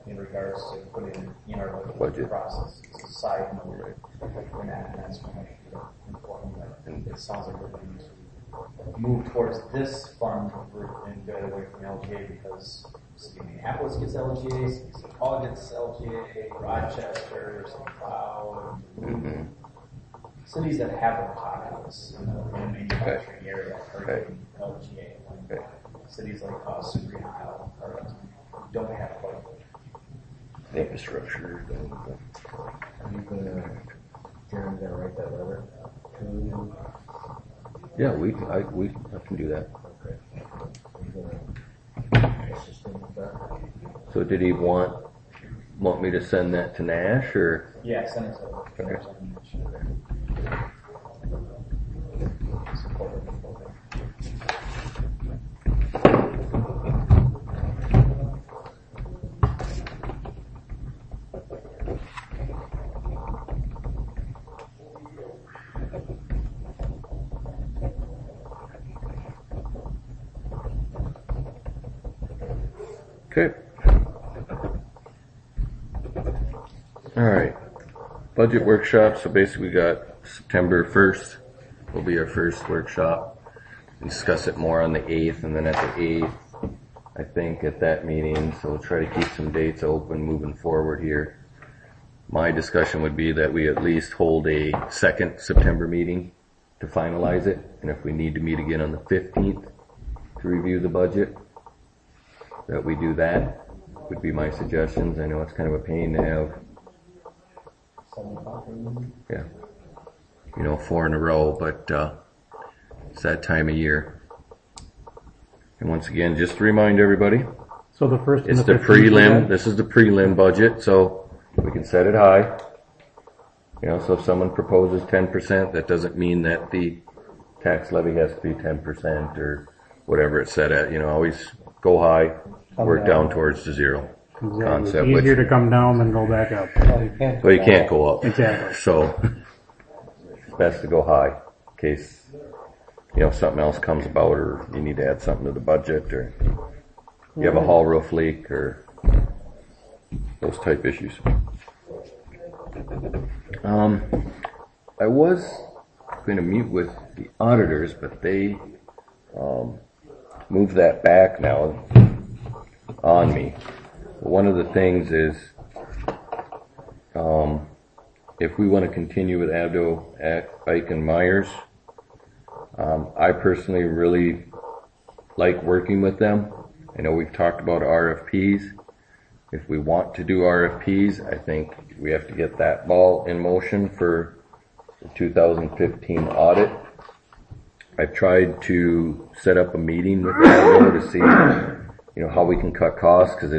in regards to putting in our budget process. It's a side note, and that's when I should inform that it sounds like we're going to move towards this fund and get away from LGA because City of Minneapolis gets LGA, City Hall gets LGA, Rochester, St. Cloud, cities that have a populace in the manufacturing area are getting LGA. Cities like Green Isle don't have quite the infrastructure. Are you gonna, Jeremy, gonna write that letter to? Yeah, I can do that. Okay. Are you gonna assist him with that? So did he want me to send that to Nash or? Yeah, send it to Okay. Okay. All right. Budget workshop. So basically we got September 1st will be our first workshop. Discuss it more on the 8th, and then at the 8th, I think at that meeting, so we'll try to keep some dates open moving forward here. My discussion would be that we at least hold a second September meeting to finalize it, and if we need to meet again on the 15th to review the budget, that we do that would be my suggestions. I know it's kind of a pain to have, yeah, 4 in a row, but it's that time of year. And once again, just to remind everybody, So the first and it's the the 15th prelim. This is the prelim budget, so we can set it high. So if someone proposes 10%, that doesn't mean that the tax levy has to be 10% or whatever it's set at. Always go high, work down towards the zero concept. It's easier to come down than go back up. Well, you can't go up. Exactly. So it's best to go high in case, something else comes about or you need to add something to the budget or you have a hall roof leak or those type issues. I was going to meet with the auditors, but they moved that back now on me. One of the things is if we want to continue with Abdo, Ike, and Myers, I personally really like working with them. I know we've talked about RFPs. If we want to do RFPs, I think we have to get that ball in motion for the 2015 audit. I've tried to set up a meeting with Abdo to see, how we can cut costs, because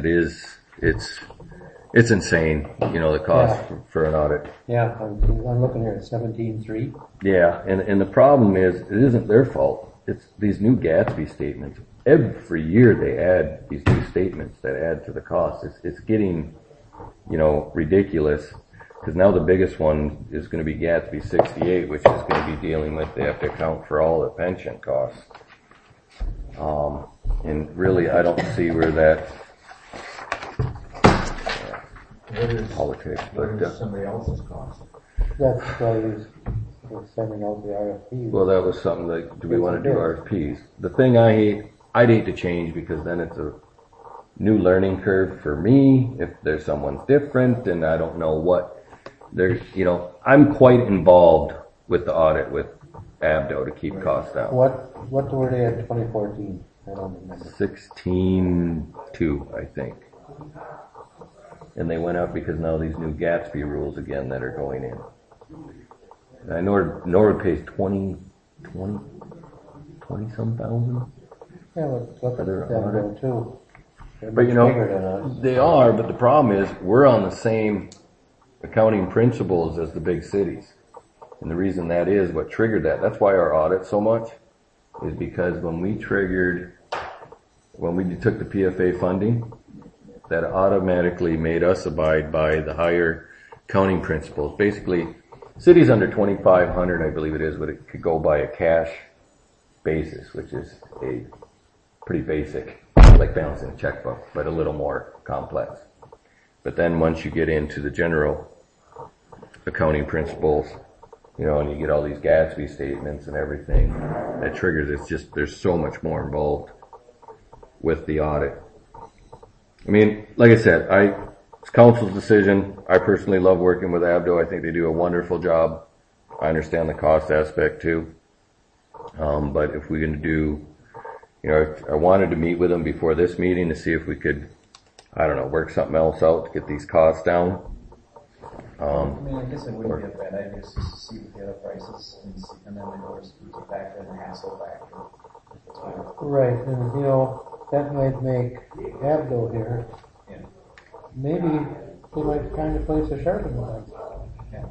it's insane, the cost for an audit. Yeah, I'm looking here at 17.3. Yeah, and the problem is, it isn't their fault. It's these new Gatsby statements. Every year they add these new statements that add to the cost. It's getting, ridiculous, because now the biggest one is going to be Gatsby 68, which is going to be dealing with, they have to account for all the pension costs. And really, I don't see where that politics, What but is somebody else's cost? That's why we're sending out the RFP. well, that was something that, do we want to do RFPs? The thing I'd hate to change, because then it's a new learning curve for me. If there's someone's different and I don't know what they're, I'm quite involved with the audit with Abdo to keep costs down. What were they at 2014? I don't remember. 16.2, I think. And they went up because now these new Gatsby rules again that are going in. And I know Norwood pays 20 some thousand. Yeah, look at They're them audit. too. They're But much bigger than us. they are, but the problem is we're on the same accounting principles as the big cities. And the reason that is, what triggered that's why our audit so much, is because when we took the PFA funding, that automatically made us abide by the higher accounting principles. Basically, cities under 2,500, I believe it is, but it could go by a cash basis, which is a pretty basic, like balancing a checkbook, but a little more complex. But then once you get into the general accounting principles, and you get all these Gatsby statements and everything, that triggers, there's so much more involved with the audit. I mean, like I said, it's council's decision. I personally love working with Abdo. I think they do a wonderful job. I understand the cost aspect too. But if we're going to do, I wanted to meet with them before this meeting to see if we could, work something else out to get these costs down. I guess it wouldn't be a bad idea just to see what the other prices and then the dispute factor and the hassle factor. Right, and that might make Abdo here. Yeah. Maybe they might find a place to sharpen the knife. Yeah.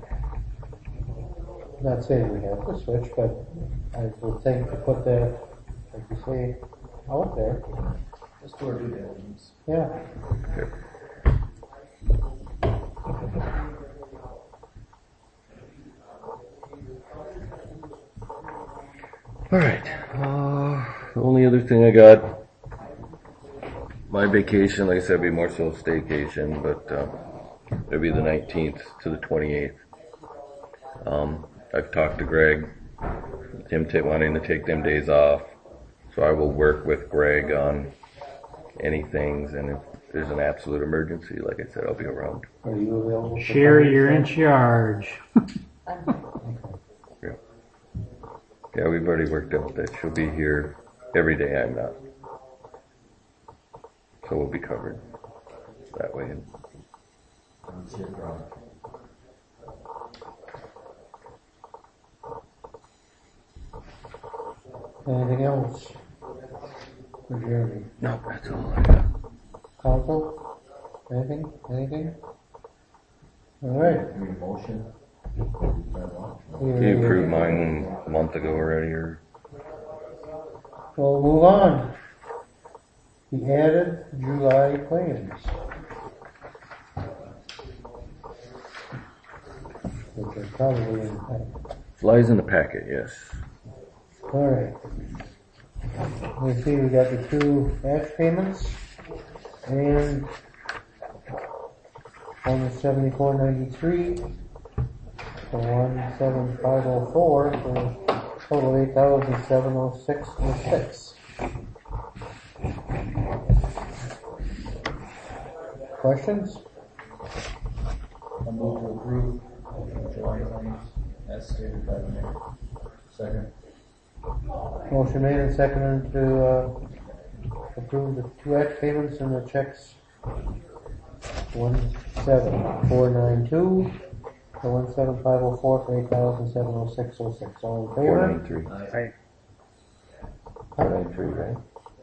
Not saying we have to switch, but I would think to put that, like you say, out there. Just do our due diligence. Yeah. Alright, the only other thing I got, my vacation, like I said, it'd be more so a staycation, but it'll be the 19th to the 28th. I've talked to Greg, him wanting to take them days off, so I will work with Greg on any things, and if there's an absolute emergency, like I said, I'll be around. Are you available? Sherry, you're in charge. Yeah, we've already worked out that she'll be here every day I'm not. So we'll be covered that way. Anything else for Jeremy? No, that's all I got. Council? Anything? Alright. Any motion? You approved mine a month ago already, or? We'll move on. The added July claims. Which are probably in the packet. Flies in the packet, yes. Alright. We see we got the 2 batch payments, and one is $74.93. For 17504 for total 8,706.06. Questions? I move to approve July claims as stated by the mayor. Second. Motion made and seconded to approve the 2 batch payments and the checks 17492. The 17504 for 8,706.06. All in favor? 493. 493, right?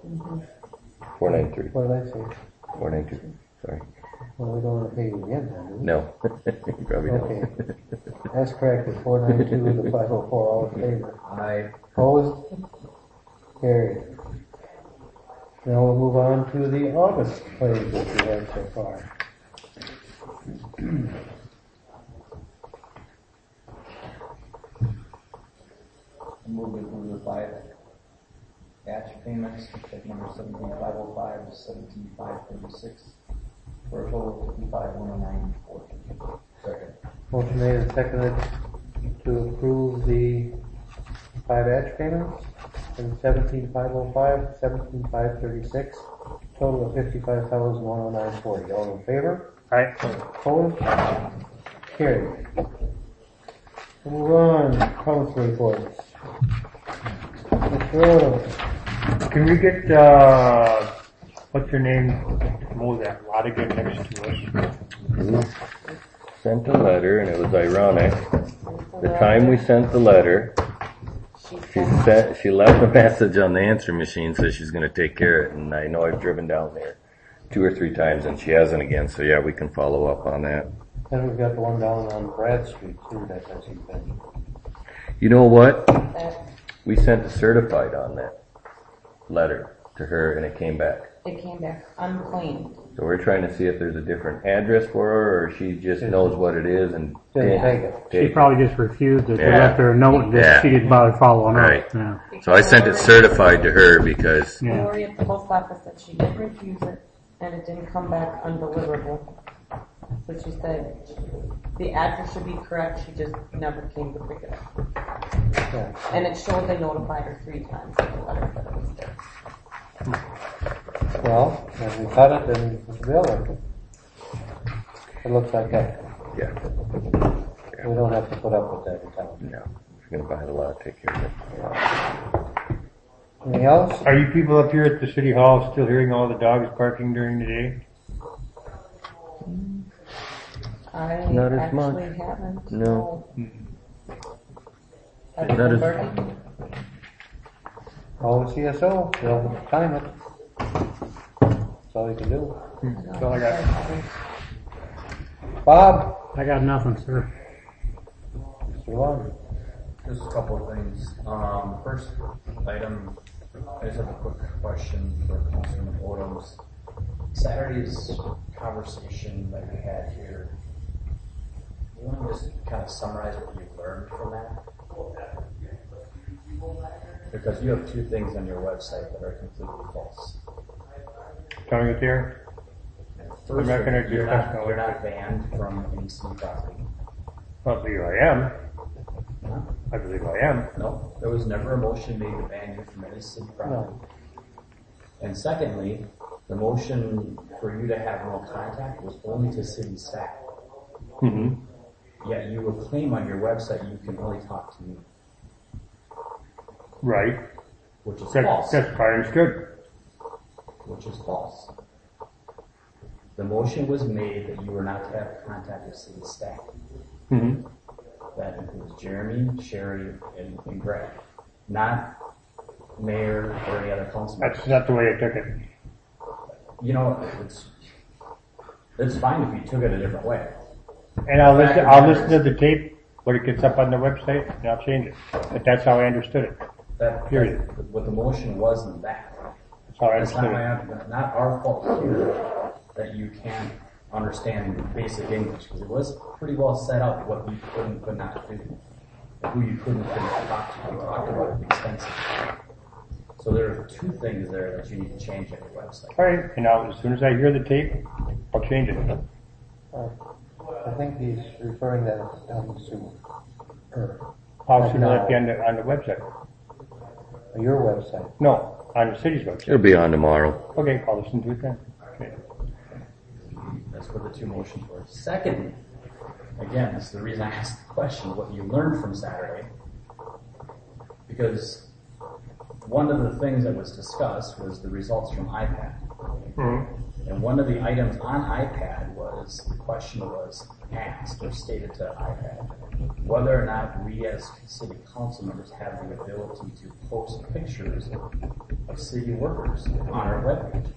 493. What did I say? 492. Sorry. Well, we don't want to pay you again, then, do we? No. You probably don't. Okay. That's correct. It's 492 with the 504. All in favor? Aye. Opposed? Carried. Now we'll move on to the August claims that we have so far. Move to approve the 5 batch payments, check number 17505 to 17536, for a total of $55,109.40. Second. Motion made and seconded to approve the 5 batch payments from 17505 to 17536, total of $55,109.40. All in favor? Aye. Opposed? Carried. We'll move on. Council reports. Can we get, what's your name? Mow that lot again next to us. Sent a letter, and it was ironic. The time we sent the letter, she left a message on the answer machine, says she's going to take care of it, and I know I've driven down there 2 or 3 times, and she hasn't again, so yeah, we can follow up on that. Then we've got the one down on Brad Street too, that hasn't been. You know what? We sent a certified on that letter to her, and it came back. It came back unclaimed. So we're trying to see if there's a different address for her, or she just knows what it is and She probably just refused it. They Yeah. left her a note that she didn't bother following Right. up. Yeah. So I sent it certified to her because Lori at the post office said she did refuse it, and it didn't come back undeliverable. So she said the address should be correct, she just never came to pick it up. Yeah. And it showed they notified her 3 times in the letter that it was there. Well, if we cut it, then it's bill. It looks like that. Yeah. We don't have to put up with that in town. No. If you're gonna buy the lot, take care of it. Anything else? Are you people up here at the city hall still hearing all the dogs barking during the day? I Not as actually much. haven't. No. Have Not you been as- barking? Call the CSO, they'll time it. That's all you can do. That's all I got. Bob? I got nothing, sir. Mr. Long? Just a couple of things. First item, I just have a quick question for Councilman Odoms. Saturday's conversation that we had here, you want to just kind of summarize what you learned from that? Because you have 2 things on your website that are completely false. Tell me what they are. First, I'm not gonna you're discuss no not, you're not banned from any city property. I believe I am. Huh? I believe I am. No, there was never a motion made to ban you from any city property. No. And secondly, the motion for you to have no contact was only to city staff. Mm-hmm. Yet you will claim on your website you can only talk to me, Right. which is That's, false. that's what I understood. Which is false. The motion was made that you were not to have contact with city staff. Mm-hmm. That includes Jeremy, Sherry, and Greg. Not mayor or any other council member. That's not the way I took it. You know, it's fine if you took it a different way. And I'll listen to the tape when it gets up on the website, and I'll change it. But that's how I understood it. Period. What the motion wasn't that. That's how I It's understood it. not our fault here that you can't understand basic English, because it was pretty well set out what you could and could not do, and who you could and couldn't talk to. We talked about it extensively. So there are 2 things there that you need to change on your website. All right, and now as soon as I hear the tape, I'll change it. I think he's referring that down to her. How soon will it be on the website? Your website. No, on the city's website. It'll be on tomorrow. Okay, I'll listen to it then. Okay. That's what the 2 motions were. Secondly, again, this is the reason I asked the question, what you learned from Saturday, because one of the things that was discussed was the results from IPAD. Mm-hmm. And one of the items on IPAD was, the question was asked or stated to IPAD, whether or not we as city council members have the ability to post pictures of city workers on our web pages.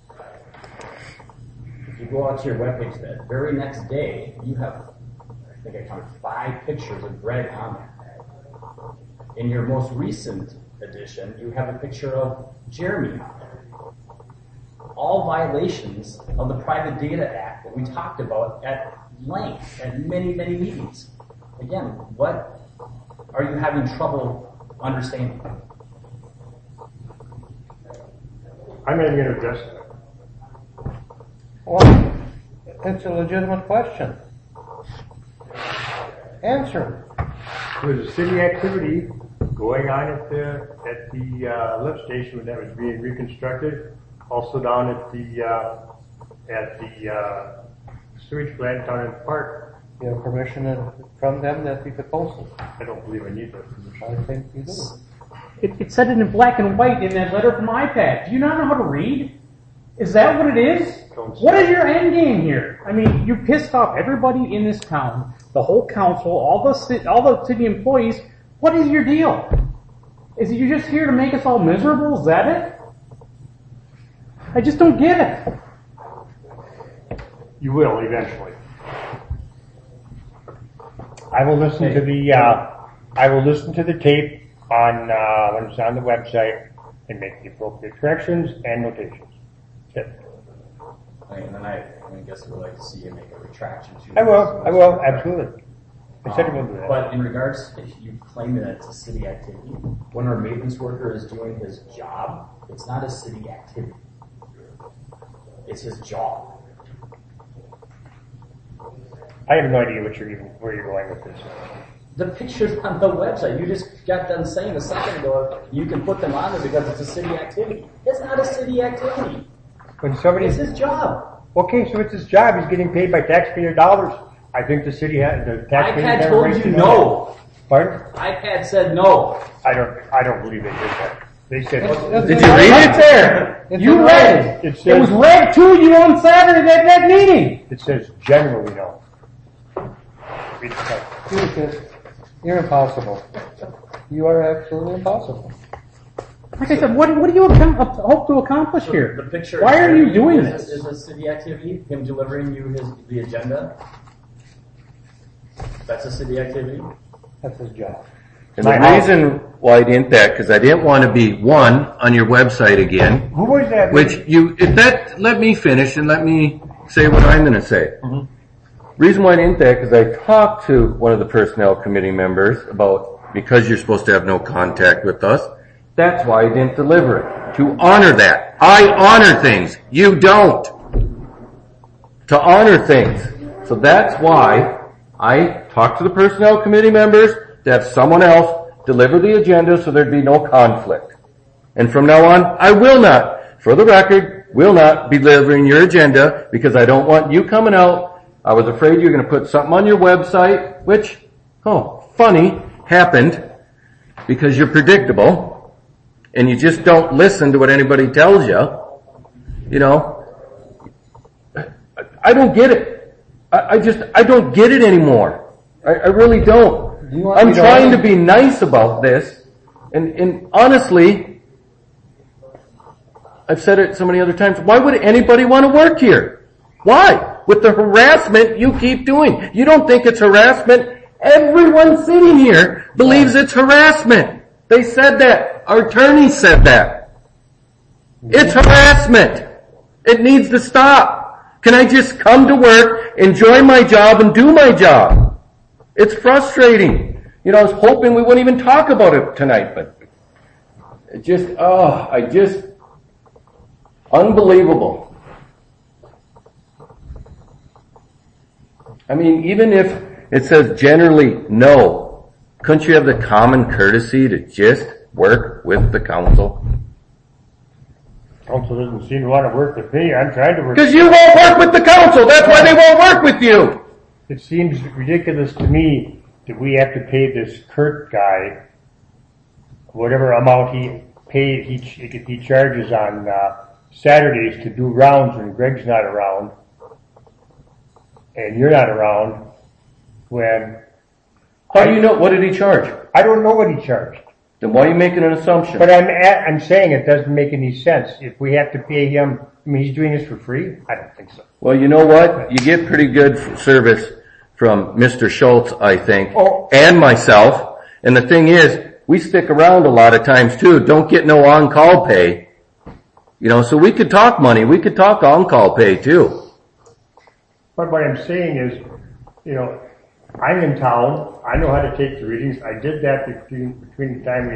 If you go out to your webpage that very next day, you have, I think I counted 5 pictures of Greg on there. In your most recent edition, you have a picture of Jeremy on there. All violations of the Private Data Act that we talked about at length at many, many meetings. Again, what are you having trouble understanding? I'm not even going to address that. Well, it's a legitimate question. Answer. There's a city activity going on at the lift station that was being reconstructed. Also down at the sewage plant down in the park. You have permission from them that you could post it? I don't believe I need that permission. I think you do. It said it in black and white in that letter from iPad. Do you not know how to read? Is that what it is? What is your end game here? I mean, you pissed off everybody in this town, the whole council, all the city employees. What is your deal? Is it you just here to make us all miserable? Is that it? I just don't get it. You will eventually. I will listen to the tape on when it's on the website and make the appropriate corrections and notations. That's it. And then I guess I would like to see you make a retraction too. I will, absolutely. I said I will do that. But in regards, if you claim that it's a city activity, when our maintenance worker is doing his job, it's not a city activity. It's his job. I have no idea where you're going with this. The pictures on the website, you just got done saying a second ago, you can put them on there because it's a city activity. It's not a city activity. When somebody, It's his job. okay, so it's his job. He's getting paid by taxpayer dollars. I think the city has the taxpayers iPad have a told right you to know no. that. Pardon? iPad said no. I don't believe they did that. They said. Did you read it? there. You read it. It says, It was read to you on Saturday at that meeting. It says generally no. Read it. You're impossible. You are absolutely impossible. Like I said, what do you hope to accomplish here? The picture. Why are you doing this? Is a city activity. Him delivering you the agenda. That's a city activity. That's his job. And the reason why I didn't that, because I didn't want to be on your website again. Who was that? Let me finish and let me say what I'm going to say. Mm-hmm. Reason why I didn't that, because I talked to one of the personnel committee members about, because you're supposed to have no contact with us, that's why I didn't deliver it. To honor that. I honor things. You don't. To honor things. So that's why I talked to the personnel committee members to have someone else deliver the agenda so there'd be no conflict. And from now on, I will not, for the record, will not be delivering your agenda because I don't want you coming out. I was afraid you were going to put something on your website, which, funny, happened because you're predictable and you just don't listen to what anybody tells you. You know, I don't get it. I don't get it anymore. I really don't. I'm trying to be nice about this, and honestly, I've said it so many other times, why would anybody want to work here? Why? With the harassment you keep doing. You don't think it's harassment? Everyone sitting here believes it's harassment. They said that. Our attorney said that. It's harassment. It needs to stop. Can I just come to work, enjoy my job, and do my job? It's frustrating. You know, I was hoping we wouldn't even talk about it tonight, but it just, unbelievable. I mean, even if it says generally no, couldn't you have the common courtesy to just work with the council? Council doesn't seem to want to work with me. I'm trying to work. Because you won't work with the council. That's why they won't work with you. It seems ridiculous to me that we have to pay this Kurt guy whatever amount he charges on Saturdays to do rounds when Greg's not around and you're not around. When how do you know? What did he charge? I don't know what he charged. Then why are you making an assumption? But I'm saying it doesn't make any sense. If we have to pay him, I mean, he's doing this for free? I don't think so. Well, you know what? You get pretty good service from Mr. Schultz, I think, and myself. And the thing is, we stick around a lot of times too. Don't get no on-call pay. You know, so we could talk money. We could talk on-call pay too. But what I'm saying is, you know, I'm in town. I know how to take the readings. I did that between the time we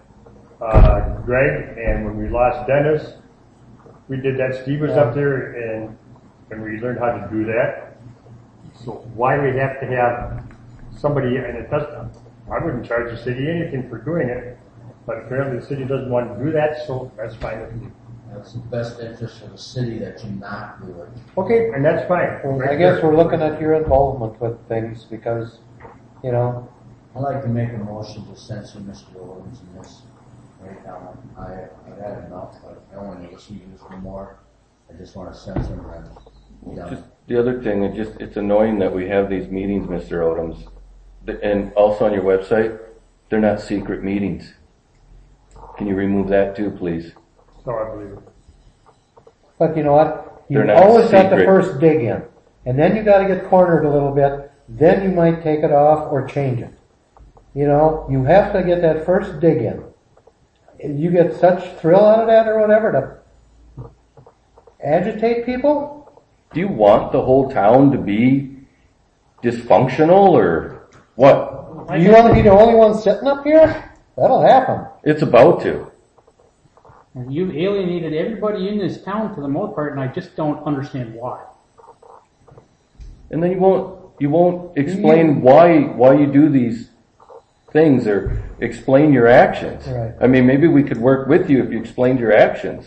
had Greg and when we lost Dennis. We did that. Steve was up there and we learned how to do that. So why we have to have somebody, and it doesn't, I wouldn't charge the city anything for doing it, but apparently the city doesn't want to do that, so that's fine with me. That's the best interest of the city that you not do it. Okay, and that's fine. Well, I guess we're looking at your involvement with things because, you know. I'd like to make a motion to censor Mr. Owens in this right now. I've had enough. I don't want to listen to this anymore. I just want to censor him and be done. Just the other thing, it's annoying that we have these meetings, Mr. Odoms, and also on your website, they're not secret meetings. Can you remove that too, please? So I believe it. But you know what? You always got the first dig in. And then you gotta get cornered a little bit. Then you might take it off or change it. You know, you have to get that first dig in. You get such thrill out of that or whatever to agitate people? Do you want the whole town to be dysfunctional or what? You want to be the only one sitting up here? That'll happen. It's about to. You've alienated everybody in this town for the most part, and I just don't understand why. And then you won't, You won't explain why you do these things or explain your actions. Right. I mean, maybe we could work with you if you explained your actions.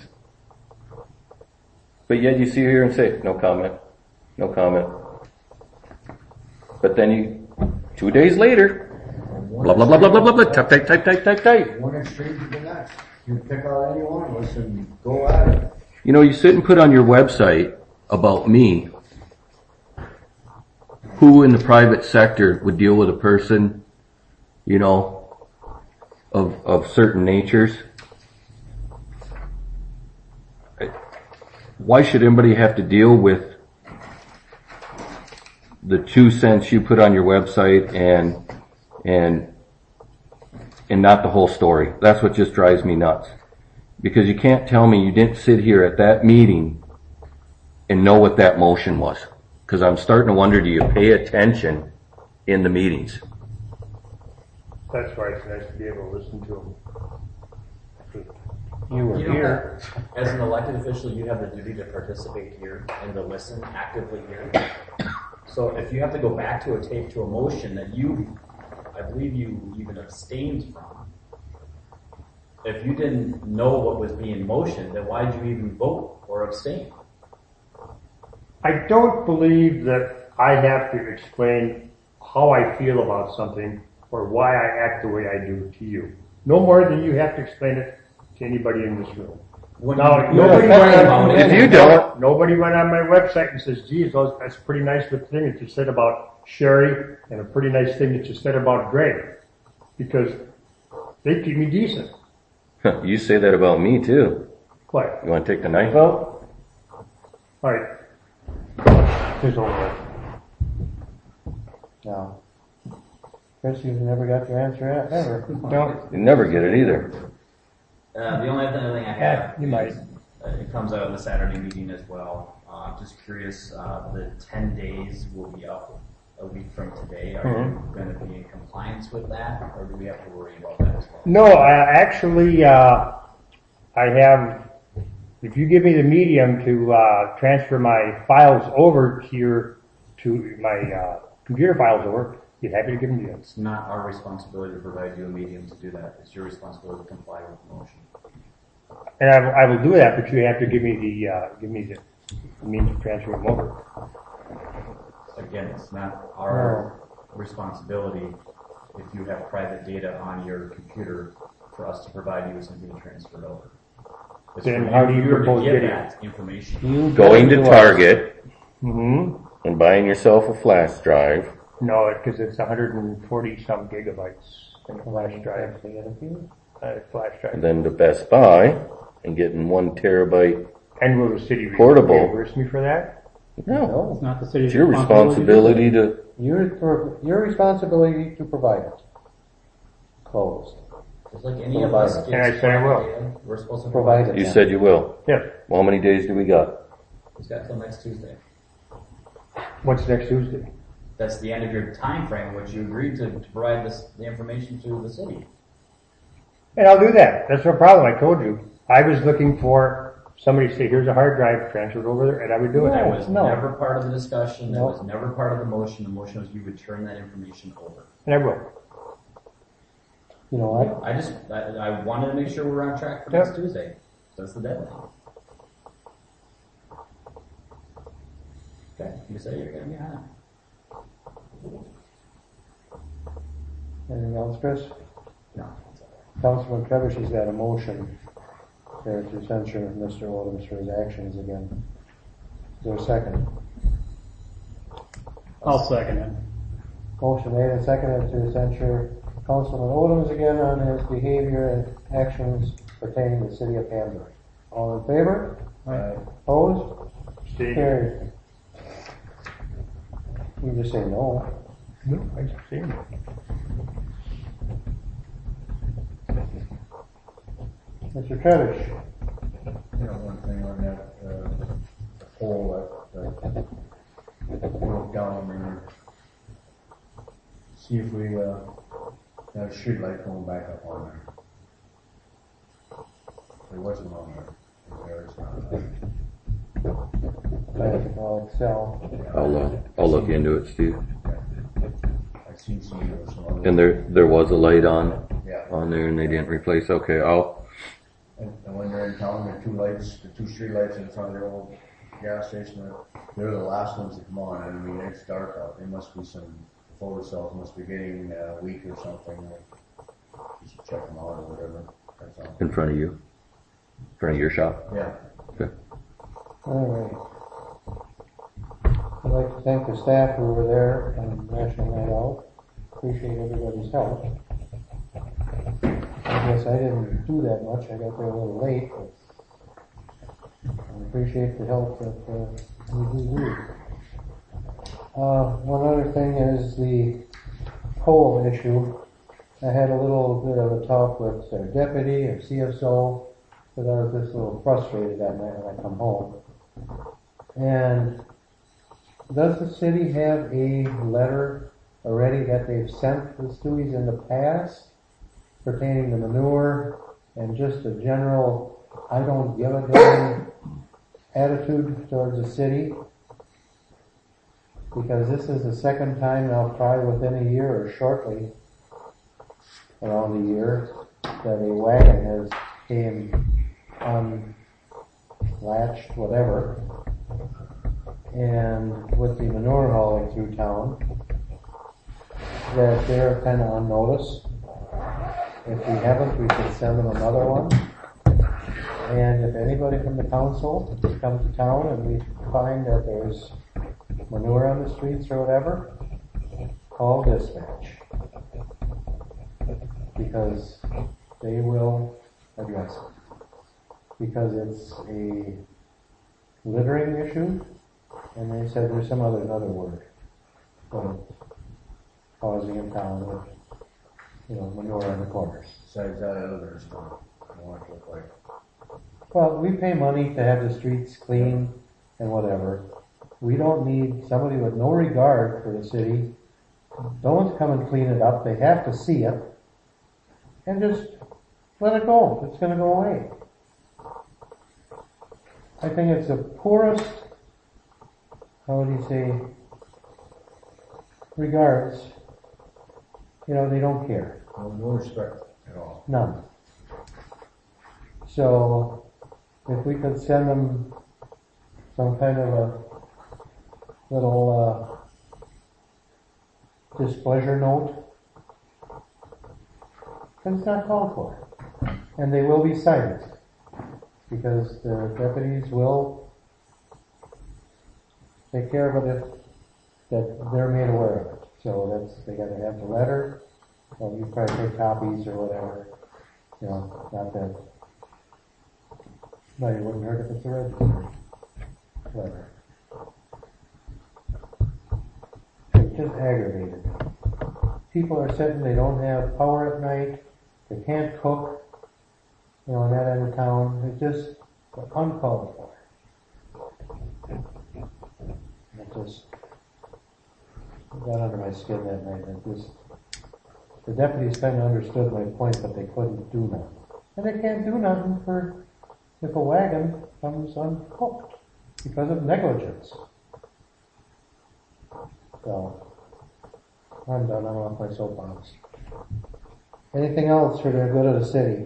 But yet you sit here and say, no comment, no comment. But then 2 days later, blah, blah, blah, blah, blah, blah, blah, type. One extreme to the next. You pick out any one of us and go at it. You know, you sit and put on your website about me, who in the private sector would deal with a person, you know, of certain natures. Why should anybody have to deal with the 2 cents you put on your website and not the whole story? That's what just drives me nuts. Because you can't tell me you didn't sit here at that meeting and know what that motion was. Because I'm starting to wonder, do you pay attention in the meetings? That's why it's nice to be able to listen to them. You were here. As an elected official, you have the duty to participate here and to listen actively here. So if you have to go back to a tape to a motion that I believe you even abstained from, if you didn't know what was being motioned, then why did you even vote or abstain? I don't believe that I have to explain how I feel about something or why I act the way I do to you. No more than you have to explain it to anybody in this room. Nobody went on my website and says, geez, that's a pretty nice thing that you said about Sherry and a pretty nice thing that you said about Greg. Because they keep me decent. You say that about me too. What? You want to take the knife out? Alright. It's over. No. Chris, you've never got your answer ever. No. You never get it either. The only other thing I have, you might. It comes out in the Saturday meeting as well. Just curious, the 10 days will be up a week from today. Are you going to be in compliance with that, or do we have to worry about that as well? No, actually, I have, if you give me the medium to transfer my files over to my computer files over, be happy to give them to you. It's not our responsibility to provide you a medium to do that. It's your responsibility to comply with the motion. And I will do that, but you have to give me the means to transfer them over. Again, it's not our responsibility if you have private data on your computer for us to provide you with something to transfer over. It's Then how do you propose get getting that information? Going to Target Mm-hmm. and buying yourself a flash drive. No, because it's 140 some gigabytes in a flash drive. Flash drive. And then to Best Buy and getting 1 terabyte And will the city portable. reimburse me for that? No. It's not the city's It's your responsibility to. Your responsibility to provide it. Closed. Just like any of us And I say I will. data, we're supposed to Provide it. You said you will. Yes. Well, how many days do we got? It's got till next Tuesday. What's next Tuesday? That's the end of your time frame in which you agreed to provide the information to the city. And I'll do that. That's no problem. I told you. I was looking for somebody to say, here's a hard drive, transfer it over there, and I would do it. That was No. never part of the discussion. That No. was never part of the motion. The motion was you would turn that information over. And I will. You know what? I wanted to make sure we were on track for next Tuesday. That's the deadline. Okay, you say you're going to be on it. Anything else, Chris? No. Councilman Trevish has got a motion there to censure Mr. Odoms for his actions again. Is there a second? I'll second it. Motion made and seconded to censure Councilman Odoms again on his behavior and actions pertaining to the city of Hamburg. All in favor? Aye. Opposed? Abstained. Carried. You just say no. No, I abstained. Mr. Trevish. You know, one thing on that, pole that broke down there. See if we, have a street light going back up on there. There wasn't on there. There it's not. I'll excel. I'll look into it, Steve. CC or some other. And there was a light on Yeah. there, and they didn't replace. Okay, And when they're in town, there are the two street lights in front of their old gas station, they're the last ones to come on. I mean, it's dark out. There must be some photo cells must be getting weak or something. Just check them out or whatever. That's all. in front of you, in front of your shop. Yeah. Okay. All right. I'd like to thank the staff who were there on National Night Out. Appreciate everybody's help. I guess I didn't do that much. I got there a little late, but I appreciate the help that you do. One other thing is the pole issue. I had a little bit of a talk with our deputy or CSO, because I was just a little frustrated that night when I come home. And does the city have a letter already that they've sent to the Stewies in the past pertaining to manure and just a general I don't give a damn attitude towards the city? Because this is the second time now, probably within a year or shortly around a year, that a wagon has came unlatched, whatever, and with the manure hauling through town, that they're kind of on notice. If we haven't, we should send them another one. And if anybody from the council comes to town and we find that there's manure on the streets or whatever, call dispatch. Because they will address it. Because it's a littering issue, and they said there's some other word for causing a town with, manure on the corners. Besides that, other stuff, I don't want it to look like. Well, we pay money to have the streets clean and whatever. We don't need somebody with no regard for the city. Don't come and clean it up. They have to see it. And just let it go. It's going to go away. I think it's the poorest, how would you say, regards. They don't care. No respect at all. None. So, if we could send them some kind of a little displeasure note, then it's not called for. And they will be cited, because the deputies will take care of it if that they're made aware of it. So they gotta have the letter, or you probably take copies or whatever. Not that. No, it wouldn't hurt if it's a registered letter. It's just aggravated. People are sitting, they don't have power at night, they can't cook, in that end of town. It's just uncalled for. It just got under my skin that night. The deputies kind of understood my point, but they couldn't do nothing. And they can't do nothing if a wagon comes uncooked because of negligence. So, I'm done. I'm off my soapbox. Anything else for the good of the city?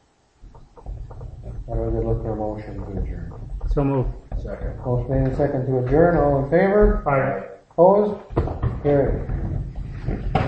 Or are we look for a motion to adjourn? So moved. Second. Motion made and second to adjourn. All in favor? Aye. Opposed? Carried.